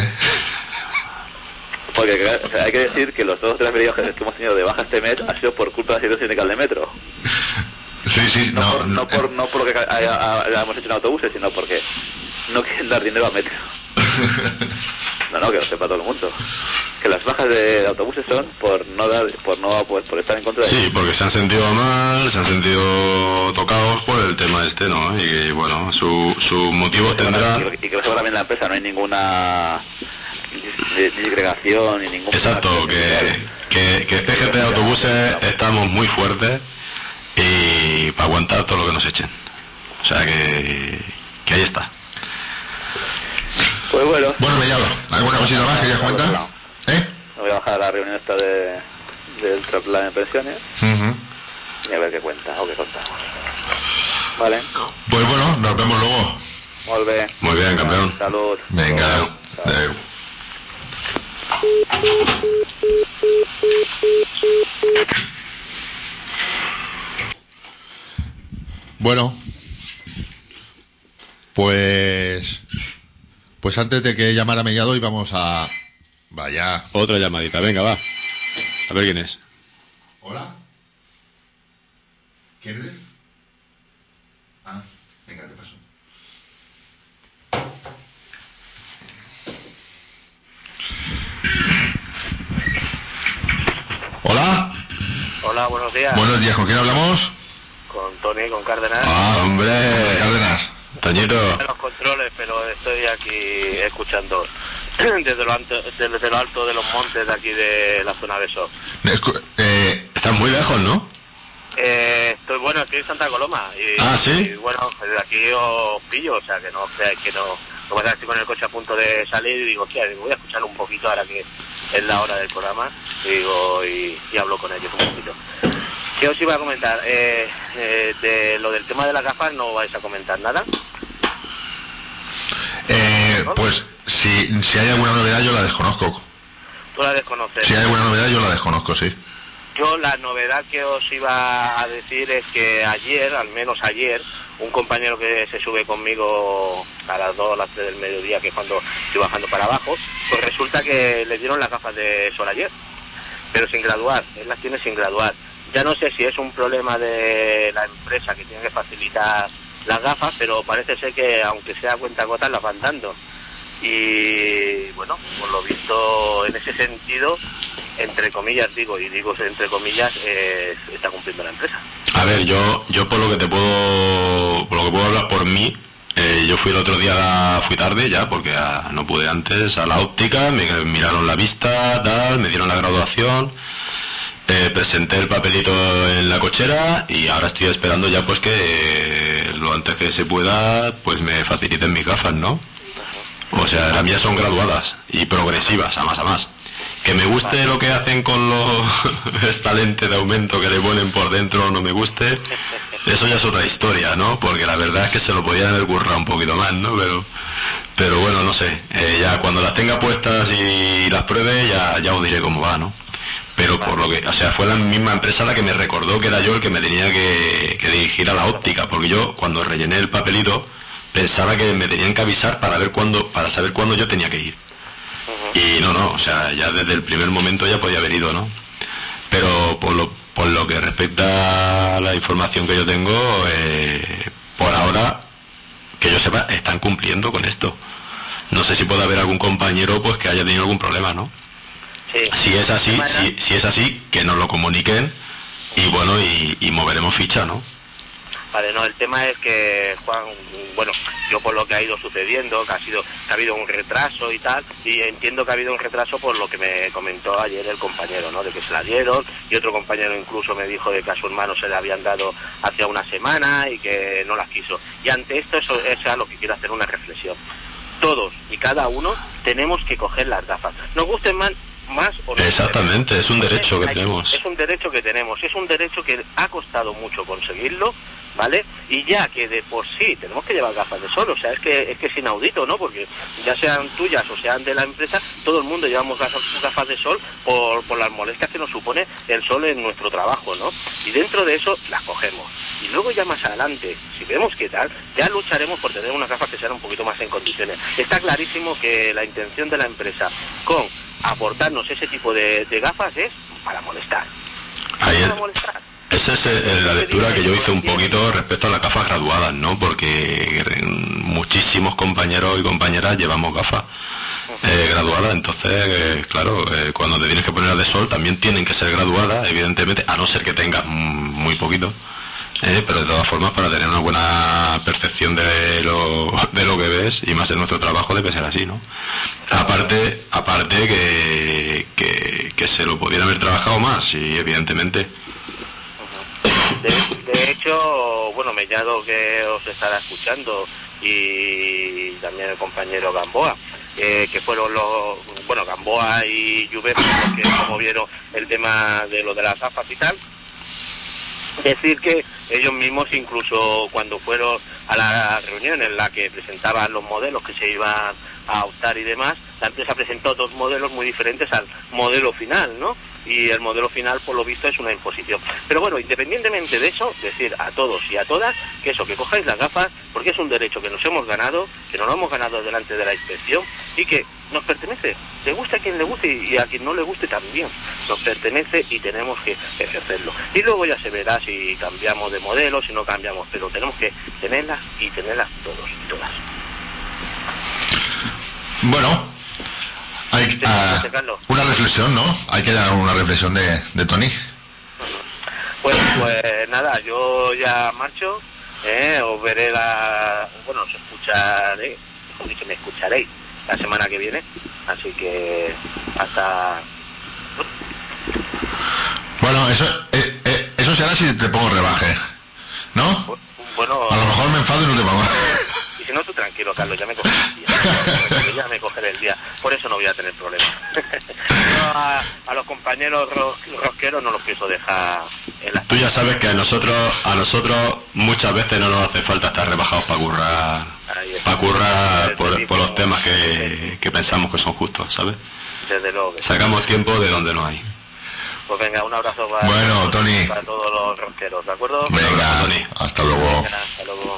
Porque o sea, hay que decir que los dos tres medios que hemos tenido de baja este mes ha sido por culpa de la situación sindical de Metro. Sí, sí, no, no... por, no, por, no por lo que haya, haya, hemos hecho en autobuses, sino porque no quieren dar dinero a Metro. No, no, que lo sepa todo el mundo. Que las bajas de autobuses son por no dar, por no, pues, por estar en contra de... Sí, porque se han sentido mal, se han sentido tocados por el tema este, ¿no? Y bueno, su, sus motivos tendrán... Y que lo sepa también la empresa, no hay ninguna disgregación ni ningún... Exacto, que, que, que C G T Autobuses estamos muy fuertes y para aguantar todo lo que nos echen. O sea que, que ahí está. Pues bueno. Bueno, Mellado, ¿alguna cosita más que querías comentar? ¿Eh? Me voy a bajar a la reunión esta de del plan de pensiones Uh-huh. y a ver qué cuenta o qué contamos. Vale. Pues bueno, nos vemos luego. Molt bé. Muy bien, campeón. Salud. Venga, Salud. adeu. Bueno, pues pues antes de que llamara Mellado íbamos a... Vaya. Otra llamadita, venga, va. A ver quién es. Hola. ¿Quién eres? Ah, venga, te paso. Hola. Hola, buenos días. Buenos días, ¿con quién hablamos? Con Tony, con Cárdenas. Ah, hombre. Cárdenas. Toñito. En los controles, pero estoy aquí escuchando desde lo, alto, desde lo alto de los montes de aquí de la zona de Sol. Escu- Eh, Estás muy lejos, ¿no? Eh, estoy bueno, estoy en Santa Coloma. Y, Ah, ¿sí? Y bueno, desde aquí os pillo, o sea que no creáis que no. Lo que pasa es que estoy con el coche a punto de salir y digo, hostia, voy a escuchar un poquito ahora que es la hora del programa. Y digo, y, y hablo con ellos un poquito. ¿Qué os iba a comentar? Eh, eh, de lo del tema de las gafas no vais a comentar nada. eh, pues si, si hay alguna novedad yo la desconozco. Tú la desconoces. Si hay alguna novedad yo la desconozco, sí. Yo la novedad que os iba a decir es que ayer, al menos ayer, un compañero que se sube conmigo a las dos o las tres del mediodía, que es cuando estoy bajando para abajo, pues resulta que le dieron las gafas de sol ayer, pero sin graduar, él las tiene sin graduar. Ya no sé si es un problema de la empresa que tiene que facilitar las gafas, pero parece ser que aunque sea a cuentagotas las van dando. Y bueno, por lo visto en ese sentido, entre comillas digo, y digo entre comillas, eh, está cumpliendo la empresa. A ver, yo yo por lo que te puedo por lo que puedo hablar por mí, eh, yo fui el otro día, fui tarde ya porque a, no pude antes, a la óptica, me miraron la vista, tal, me dieron la graduación, eh, presenté el papelito en la cochera y ahora estoy esperando ya pues que eh, lo antes que se pueda pues me faciliten mis gafas, ¿no? O sea, las mías son graduadas y progresivas, a más a más. Que me guste lo que hacen con los esta lente de aumento que le ponen por dentro, no me guste, eso ya es otra historia, ¿no? Porque la verdad es que se lo podían haber currado un poquito más, ¿no? Pero pero bueno, no sé, eh, ya cuando las tenga puestas y las pruebe ya, ya os diré cómo va, ¿no? Pero por lo que, o sea, fue la misma empresa la que me recordó que era yo el que me tenía que, que dirigir a la óptica, porque yo cuando rellené el papelito pensaba que me tenían que avisar para ver cuándo, para saber cuándo yo tenía que ir. Y no, no, o sea, ya desde el primer momento ya podía haber ido, ¿no? Pero por lo, por lo que respecta a la información que yo tengo, eh, por ahora, que yo sepa, están cumpliendo con esto. No sé si puede haber algún compañero pues que haya tenido algún problema, ¿no? Sí. Si es así, si, si es así, que nos lo comuniquen y bueno, y, y moveremos ficha, ¿no? Vale, no, el tema es que, Juan, bueno, yo por lo que ha ido sucediendo, que ha sido, que ha habido un retraso y tal, y entiendo que ha habido un retraso por lo que me comentó ayer el compañero, ¿no? De que se la dieron, y otro compañero incluso me dijo de que a su hermano se le habían dado hace una semana y que no las quiso. Y ante esto, eso es a lo que quiero hacer una reflexión. Todos y cada uno tenemos que coger las gafas. Nos gusten más, más o no. Exactamente, es un derecho que Hay- tenemos. Es un derecho que tenemos, es un derecho que ha costado mucho conseguirlo, ¿vale? Y ya que de por sí tenemos que llevar gafas de sol, o sea, es que es que es inaudito, ¿no? Porque ya sean tuyas o sean de la empresa, todo el mundo llevamos gafas, gafas de sol por, por las molestias que nos supone el sol en nuestro trabajo, ¿no? Y dentro de eso las cogemos. Y luego ya más adelante, si vemos qué tal, ya lucharemos por tener unas gafas que sean un poquito más en condiciones. Está clarísimo que la intención de la empresa con aportarnos ese tipo de, de gafas es para molestar. Ahí es- Para molestar. Esa es eh, la lectura que yo hice un poquito respecto a las gafas graduadas, ¿no? Porque muchísimos compañeros y compañeras llevamos gafas. eh, graduadas, entonces, eh, claro, eh, cuando te tienes que poner las de sol también tienen que ser graduadas, evidentemente, a no ser que tengas muy poquito. Eh, pero de todas formas, para tener una buena percepción de lo, de lo que ves, y más en nuestro trabajo, debe ser así, ¿no? Aparte, aparte que, que, que se lo pudieran haber trabajado más, y evidentemente. De, de hecho, bueno, Mellado, que os estará escuchando, y también el compañero Gamboa, eh, que fueron los, bueno, Gamboa y Lluvet, que como vieron el tema de lo de las gafas y tal. Decir que ellos mismos, incluso cuando fueron a la reunión en la que presentaban los modelos que se iban a optar y demás, la empresa presentó dos modelos muy diferentes al modelo final, ¿no? Y el modelo final, por lo visto, es una imposición. Pero bueno, independientemente de eso, decir a todos y a todas que eso, que cojáis las gafas, porque es un derecho que nos hemos ganado, que nos lo hemos ganado delante de la inspección y que nos pertenece. Le guste a quien le guste y a quien no le guste también. Nos pertenece y tenemos que ejercerlo. Y luego ya se verá si cambiamos de modelo, si no cambiamos, pero tenemos que tenerlas y tenerlas todos y todas. Bueno, hay uh, una reflexión, ¿no? Hay que dar una reflexión de, de Tony. Pues, pues nada, yo ya marcho, eh, os veré la... Bueno, os escucharé, mejor dicho, me escucharéis la semana que viene, así que hasta... Bueno, eso eh, eh, eso será si te pongo rebaje, ¿no? Bueno... A lo mejor me enfado y no te pongo. Y si no, tú tranquilo, Carlos, ya me cogeré el día. Ya me cogeré el día. Por eso no voy a tener problemas. Yo a, a los compañeros ro, rosqueros no los pienso dejar en la... Tú ya sabes que a nosotros a nosotros muchas veces no nos hace falta estar rebajados para currar, para currar por, por los temas que, que pensamos que son justos, ¿sabes? Desde luego. Sacamos tiempo de donde no hay. Pues venga, un abrazo para, bueno, Tony, para todos los rosqueros, ¿de acuerdo? Venga, Tony, hasta luego. Venga, hasta luego.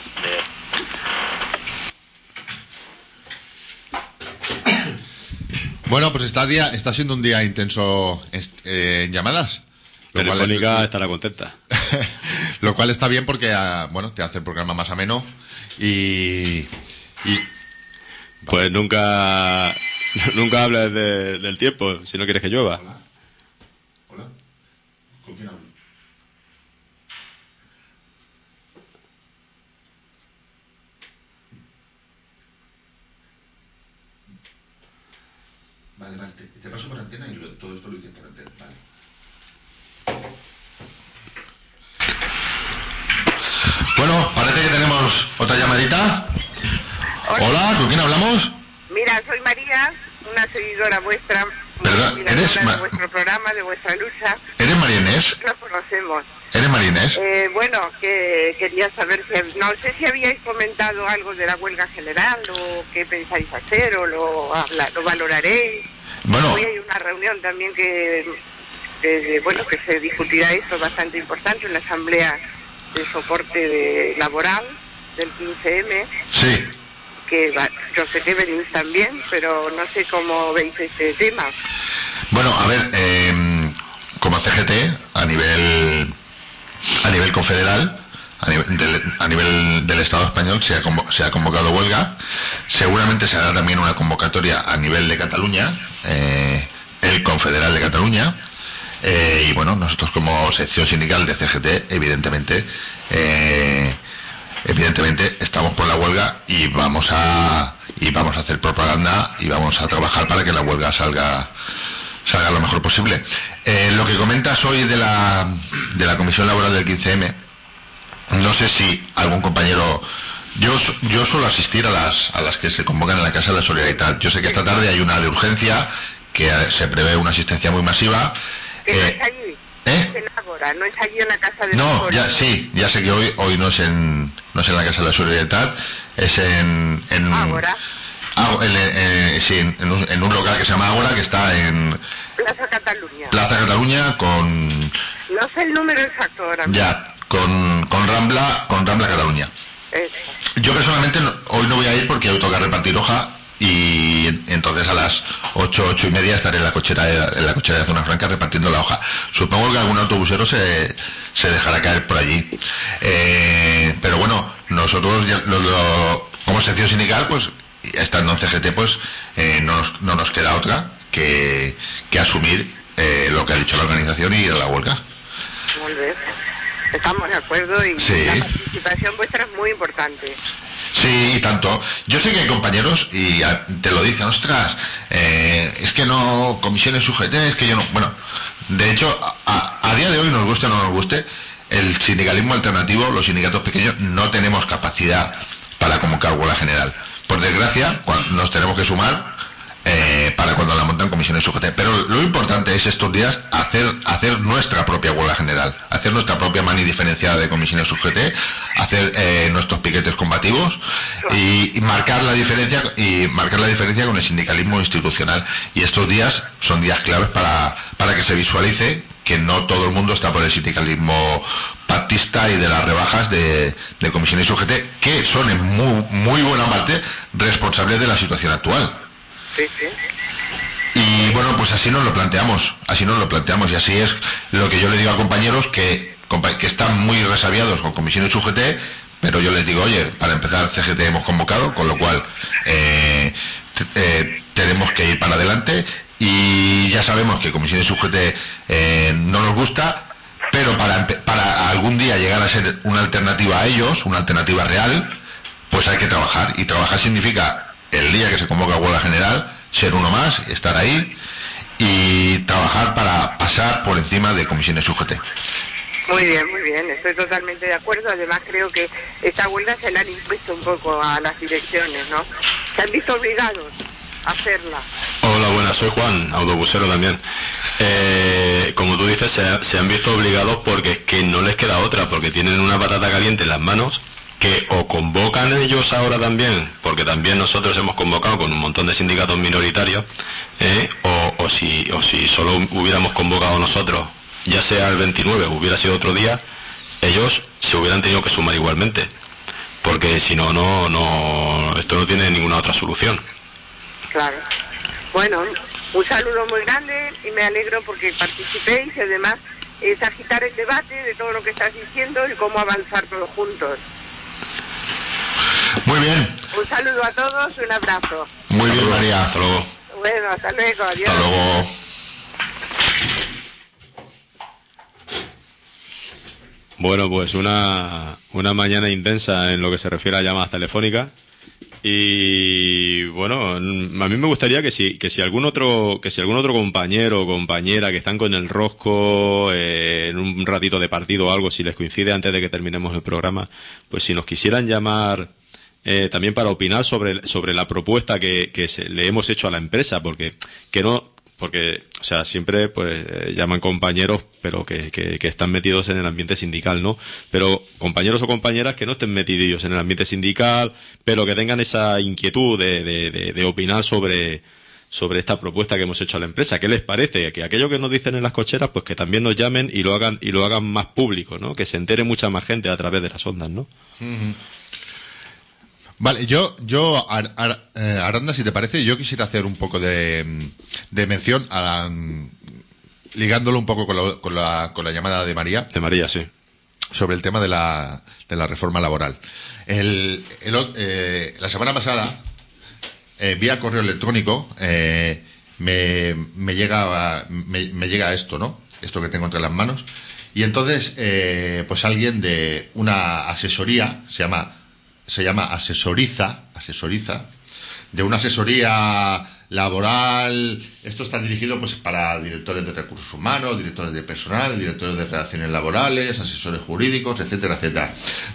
Bueno, pues está día está siendo un día intenso eh, en llamadas. Telefónica es, estará contenta. Lo cual está bien porque, uh, bueno, te hace el programa más ameno y... y pues nunca nunca hables de, del tiempo, si no quieres que llueva. Hola. Hola. ¿Con quién hablo? Vale, vale, te, te paso por antena y lo, todo esto lo hice por antena, vale. Bueno, parece que tenemos otra llamadita. Hola, Hola ¿con quién hablamos? Mira, soy María, una seguidora vuestra, ¿verdad? ¿Eres de vuestro programa, de vuestra lucha. ¿Eres María Inés? Nos conocemos. ¿Eres María Inés? Eh, bueno, que quería saber si, no sé si habíais comentado algo de la huelga general o qué pensáis hacer o lo, habla, lo valoraréis. Bueno. Hoy hay una reunión también que, que, bueno, que se discutirá esto bastante importante, una asamblea de soporte de, laboral del quince eme. Sí. Que va, yo sé que venís también, pero no sé cómo veis este tema. Bueno, a ver, eh, como C G T, a nivel a nivel confederal, a nivel del, a nivel del Estado español se ha, convo, se ha convocado huelga. Seguramente se hará también una convocatoria a nivel de Cataluña, eh, el Confederal de Cataluña. Eh, y bueno, nosotros como sección sindical de C G T, evidentemente, eh, evidentemente estamos por la huelga y vamos a y vamos a hacer propaganda y vamos a trabajar para que la huelga salga salga lo mejor posible. Eh, lo que comentas hoy de la de la Comisión Laboral del quince eme, no sé si algún compañero, yo yo suelo asistir a las a las que se convocan en la Casa de la Solidaridad. Yo sé que esta tarde hay una de urgencia, que se prevé una asistencia muy masiva. Que no eh, es allí, ¿eh? es en Ágora, no es allí en la Casa de No, ya sí, ya sé que hoy hoy no es en no es en la Casa de la Solidaridad, es en en Ágora. Ah, en, en, sí, en, en, un, en un local que se llama Ágora, que está en Plaza Cataluña. Plaza Cataluña con... No sé el número exacto ahora mismo. Ya, con, con Rambla con Rambla Cataluña. Eso. Yo personalmente no, hoy no voy a ir porque hoy toca repartir hoja y entonces a las ocho, ocho y media estaré en la cochera de, en la cochera de Zona Franca repartiendo la hoja. Supongo que algún autobusero se, se dejará caer por allí. Eh, pero bueno, nosotros ya, lo, lo, como sección sindical, pues estando en C G T, pues eh, no, nos, no nos queda otra que, que asumir eh, lo que ha dicho la organización y ir a la huelga. Muy bien. Estamos de acuerdo y sí. La participación vuestra es muy importante. Sí, y tanto. Yo sé que hay compañeros y te lo dicen, ostras, eh, es que no, comisiones U G T, es que yo no... Bueno, de hecho, a, a día de hoy, nos guste o no nos guste, el sindicalismo alternativo, los sindicatos pequeños, no tenemos capacidad para convocar huelga general. Por desgracia, nos tenemos que sumar eh, para cuando la montan comisiones U G T. Pero lo importante es estos días hacer hacer nuestra propia huelga general, hacer nuestra propia mani diferenciada de comisiones U G T, hacer eh, nuestros piquetes combativos y, y marcar la diferencia y marcar la diferencia con el sindicalismo institucional. Y estos días son días claves para para que se visualice que no todo el mundo está por el sindicalismo pactista y de las rebajas de, de comisiones U G T, que son en muy, muy buena parte responsables de la situación actual. Sí, sí. Y bueno, pues así nos lo planteamos, así nos lo planteamos y así es lo que yo le digo a compañeros que, que están muy resabiados con comisiones U G T, pero yo les digo, oye, para empezar C G T hemos convocado, con lo cual eh, eh, tenemos que ir para adelante y ya sabemos que comisiones U G T eh, no nos gusta, pero para, para algún día llegar a ser una alternativa a ellos, una alternativa real, pues hay que trabajar, y trabajar significa el día que se convoca huelga general, ser uno más, estar ahí y trabajar para pasar por encima de comisiones U G T. Muy bien, muy bien, estoy totalmente de acuerdo. Además creo que esta huelga se la han impuesto un poco a las direcciones, ¿no? Se han visto obligados a hacerla. Hola, buenas, soy Juan, autobusero también. Eh, como tú dices, se, se han visto obligados porque es que no les queda otra, porque tienen una patata caliente en las manos, que o convocan ellos ahora también, porque también nosotros hemos convocado con un montón de sindicatos minoritarios, eh, o, o, si, o si solo hubiéramos convocado nosotros, ya sea el veintinueve, hubiera sido otro día, ellos se hubieran tenido que sumar igualmente, porque si no, no, no, esto no tiene ninguna otra solución. Claro. Bueno, un saludo muy grande y me alegro porque participéis y además es agitar el debate de todo lo que estás diciendo y cómo avanzar todos juntos. Muy bien. Un saludo a todos, un abrazo. Muy bien, María. Hasta luego. Bueno, hasta luego. Adiós. Hasta luego. Bueno, pues una, una mañana intensa en lo que se refiere a llamadas telefónicas. Y bueno, a mí me gustaría que si que si algún otro que si algún otro compañero o compañera que están con el rosco eh, en un ratito de partido o algo, si les coincide antes de que terminemos el programa, pues si nos quisieran llamar eh, también para opinar sobre sobre la propuesta que, que se, le hemos hecho a la empresa, porque que no porque o sea siempre pues eh, llaman compañeros pero que, que, que están metidos en el ambiente sindical, ¿no? Pero compañeros o compañeras que no estén metidos en el ambiente sindical, pero que tengan esa inquietud de, de, de, de opinar sobre sobre esta propuesta que hemos hecho a la empresa. ¿Qué les parece? Que aquello que nos dicen en las cocheras, pues que también nos llamen y lo hagan y lo hagan más público, ¿no? Que se entere mucha más gente a través de las ondas, ¿no? Uh-huh. Vale, yo, yo Ar, Ar, eh, Aranda, si te parece, yo quisiera hacer un poco de, de mención, a, ligándolo un poco con la, con, la, con la llamada de María. De María, sí. Sobre el tema de la, de la reforma laboral. El, el, eh, la semana pasada, eh, vía correo electrónico, eh, me, me, llega, me, me llega esto, ¿no? Esto que tengo entre las manos. Y entonces, eh, pues alguien de una asesoría, se llama... se llama Asesoriza, Asesoriza, de una asesoría laboral. Esto está dirigido pues para directores de recursos humanos, directores de personal, directores de relaciones laborales, asesores jurídicos, etcétera, etcétera.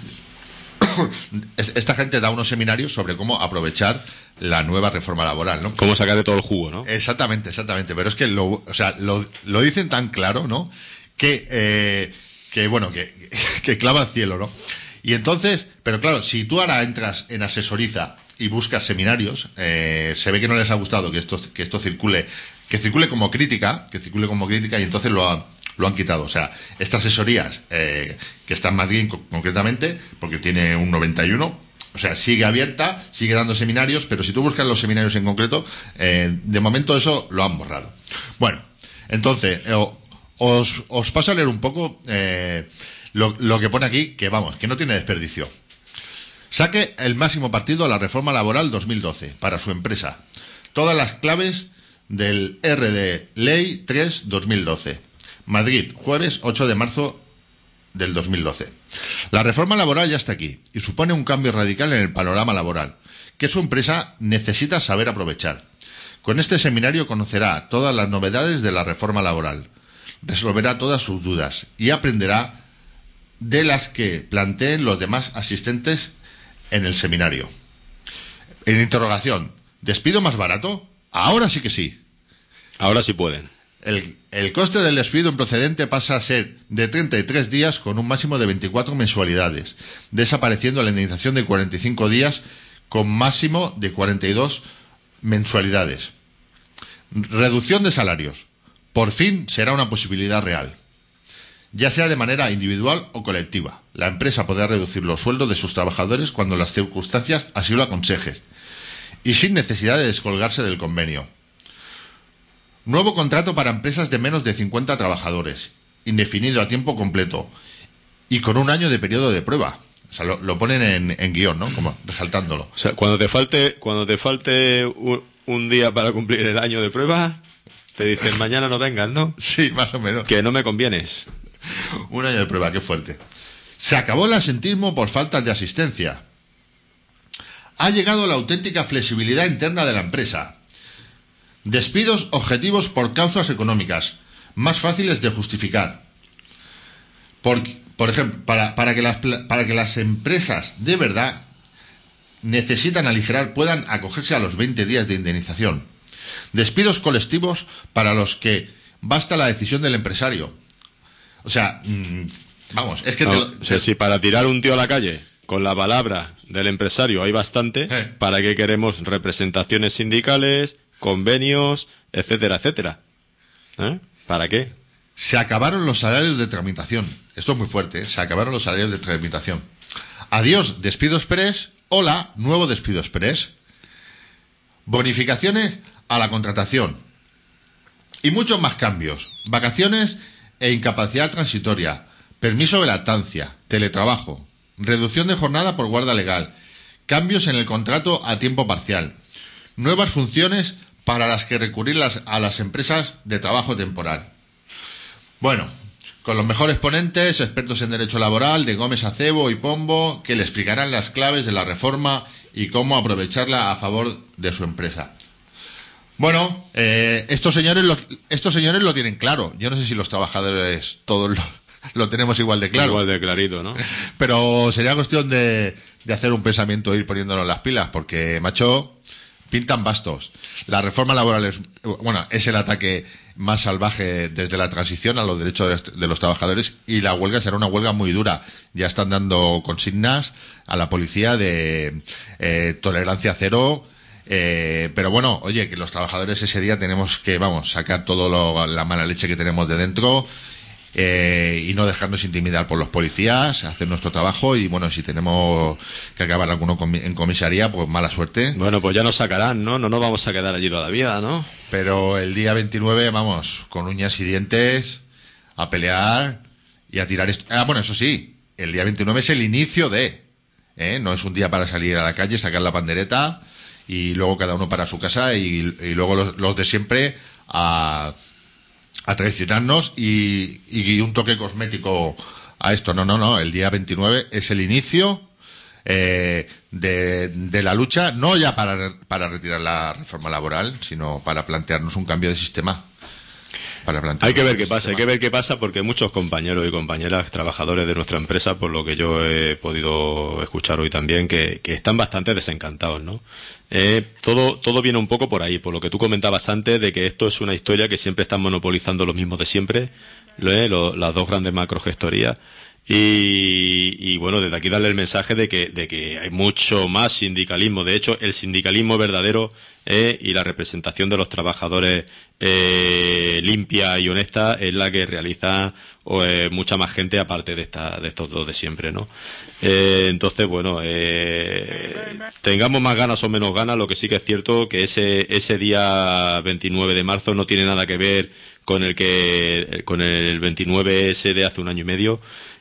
Esta gente da unos seminarios sobre cómo aprovechar la nueva reforma laboral, ¿no? Cómo sacar de todo el jugo, ¿no? Exactamente, exactamente. Pero es que lo, o sea, lo, lo dicen tan claro, ¿no? Que, eh, que bueno, que, que clava al cielo, ¿no? Y entonces, pero claro, si tú ahora entras en Asesoriza y buscas seminarios, eh, se ve que no les ha gustado que esto, que esto circule, que circule como crítica, que circule como crítica, y entonces lo, ha, lo han quitado. O sea, estas asesorías, eh, que están más bien concretamente, porque tiene un noventa y uno, o sea, sigue abierta, sigue dando seminarios, pero si tú buscas los seminarios en concreto, eh, de momento eso lo han borrado. Bueno, entonces, eh, os, os paso a leer un poco... Eh, Lo, lo que pone aquí, que vamos, que no tiene desperdicio. Saque el máximo partido a la reforma laboral dos mil doce para su empresa. Todas las claves del R D Ley tres barra dos mil doce. Madrid, jueves ocho de marzo del dos mil doce. La reforma laboral ya está aquí y supone un cambio radical en el panorama laboral, que su empresa necesita saber aprovechar. Con este seminario conocerá todas las novedades de la reforma laboral, resolverá todas sus dudas y aprenderá de las que planteen los demás asistentes en el seminario. En interrogación, ¿despido más barato? Ahora sí que sí. Ahora sí pueden. El, el coste del despido improcedente pasa a ser de treinta y tres días con un máximo de veinticuatro mensualidades, desapareciendo la indemnización de cuarenta y cinco días con máximo de cuarenta y dos mensualidades. Reducción de salarios. Por fin será una posibilidad real, ya sea de manera individual o colectiva. La empresa podrá reducir los sueldos de sus trabajadores cuando las circunstancias así lo aconsejen y sin necesidad de descolgarse del convenio. Nuevo contrato para empresas de menos de cincuenta trabajadores, indefinido a tiempo completo y con un año de periodo de prueba. O sea, lo, lo ponen en, en guión, ¿no? Como resaltándolo. O sea, cuando te falte, cuando te falte un, un día para cumplir el año de prueba, te dicen mañana no vengas, ¿no? Sí, más o menos. Que no me convienes. Un año de prueba, qué fuerte. Se acabó el asentismo por falta de asistencia. Ha llegado la auténtica flexibilidad interna de la empresa. Despidos objetivos por causas económicas, más fáciles de justificar. Por, por ejemplo, para, para, que las, para que las empresas de verdad necesitan aligerar puedan acogerse a los veinte días de indemnización. Despidos colectivos para los que basta la decisión del empresario. O sea, mmm, vamos, es que... No, te, o sea, te... si para tirar un tío a la calle con la palabra del empresario hay bastante, eh. ¿para qué queremos representaciones sindicales, convenios, etcétera, etcétera? ¿Eh? ¿Para qué? Se acabaron los salarios de tramitación. Esto es muy fuerte, ¿eh? Se acabaron los salarios de tramitación. Adiós, despido express. Hola, nuevo despido express. Bonificaciones a la contratación. Y muchos más cambios. Vacaciones e incapacidad transitoria. Permiso de lactancia. Teletrabajo. Reducción de jornada por guarda legal. Cambios en el contrato a tiempo parcial. Nuevas funciones para las que recurrir las, a las empresas de trabajo temporal. Bueno, con los mejores ponentes, expertos en derecho laboral, de Gómez Acebo y Pombo, que le explicarán las claves de la reforma y cómo aprovecharla a favor de su empresa. Bueno, eh, estos señores lo, estos señores lo tienen claro. Yo no sé si los trabajadores todos lo, lo tenemos igual de claro. Igual de clarito, ¿no? Pero sería cuestión de, de hacer un pensamiento e ir poniéndonos las pilas, porque, macho, pintan bastos. La reforma laboral es, bueno, es el ataque más salvaje desde la transición a los derechos de, de los trabajadores, y la huelga será una huelga muy dura. Ya están dando consignas a la policía de eh, tolerancia cero. Eh, pero bueno, oye, que los trabajadores ese día tenemos que, vamos, sacar toda la mala leche que tenemos de dentro, eh, y no dejarnos intimidar por los policías, hacer nuestro trabajo. Y bueno, si tenemos que acabar alguno en comisaría, pues mala suerte. Bueno, pues ya nos sacarán, ¿no? No nos vamos a quedar allí toda la vida, ¿no? Pero el día veintinueve, vamos, con uñas y dientes, a pelear y a tirar esto. Ah, bueno, eso sí, el día veintinueve es el inicio de, ¿eh? No es un día para salir a la calle, sacar la pandereta y luego cada uno para su casa y, y luego los, los de siempre a, a traicionarnos y, y un toque cosmético a esto. No, no, no, el día veintinueve es el inicio eh, de, de la lucha, no ya para, para retirar la reforma laboral, sino para plantearnos un cambio de sistema. Para hay que ver qué pasa, hay que ver qué pasa, porque muchos compañeros y compañeras trabajadores de nuestra empresa, por lo que yo he podido escuchar hoy también, que, que están bastante desencantados, ¿no? Eh, todo, todo viene un poco por ahí, por lo que tú comentabas antes, de que esto es una historia que siempre están monopolizando los mismos de siempre, ¿eh? Lo, las dos grandes macrogestorías. Y, y bueno, desde aquí darle el mensaje de que, de que hay mucho más sindicalismo. De hecho, el sindicalismo verdadero eh, y la representación de los trabajadores eh, limpia y honesta es la que realiza eh, mucha más gente aparte de esta, de estos dos de siempre, ¿no? Eh, entonces, bueno, eh, tengamos más ganas o menos ganas, lo que sí que es cierto que ese, ese día veintinueve de marzo no tiene nada que ver con el que con el veintinueve ese de hace un año y medio.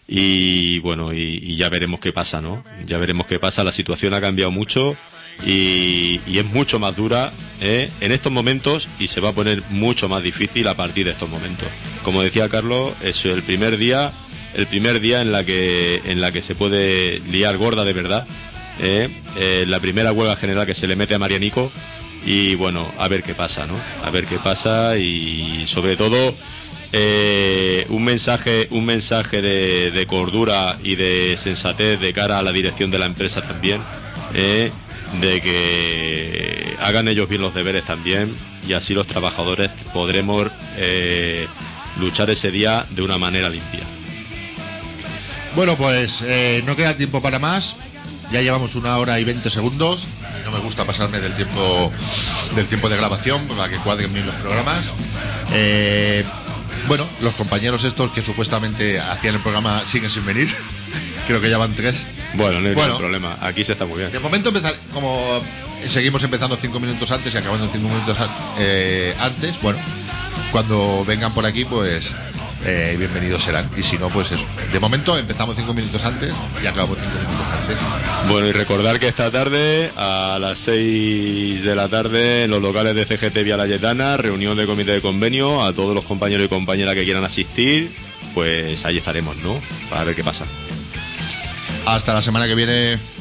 y bueno, y, y ya veremos qué pasa, ¿no? Ya veremos qué pasa. La situación ha cambiado mucho y, y es mucho más dura, ¿eh? En estos momentos, y se va a poner mucho más difícil a partir de estos momentos. Como decía Carlos, es el primer día, el primer día en la que en la que se puede liar gorda de verdad, ¿eh? Eh, la primera huelga general que se le mete a Marianico. Y bueno, a ver qué pasa, ¿no? A ver qué pasa y sobre todo eh, un mensaje, un mensaje de, de cordura y de sensatez de cara a la dirección de la empresa también, eh, de que hagan ellos bien los deberes también y así los trabajadores podremos eh, luchar ese día de una manera limpia. Bueno, pues eh, no queda tiempo para más. Ya llevamos una hora y veinte segundos. No me gusta pasarme del tiempo del tiempo de grabación para que cuadren bien los programas. Eh, bueno, los compañeros estos que supuestamente hacían el programa siguen sin venir. Creo que ya van tres. Bueno, no hay bueno, ningún problema. Aquí se está muy bien. De momento empezar, como seguimos empezando cinco minutos antes y acabando cinco minutos eh, antes. Bueno, cuando vengan por aquí, pues eh, bienvenidos serán. Y si no, pues eso. De momento empezamos cinco minutos antes y acabamos cinco minutos antes. Bueno, y recordar que esta tarde, a las seis de la tarde, en los locales de C G T Vía Layetana, reunión de comité de convenio, a todos los compañeros y compañeras que quieran asistir, pues ahí estaremos, ¿no? Para ver qué pasa. Hasta la semana que viene.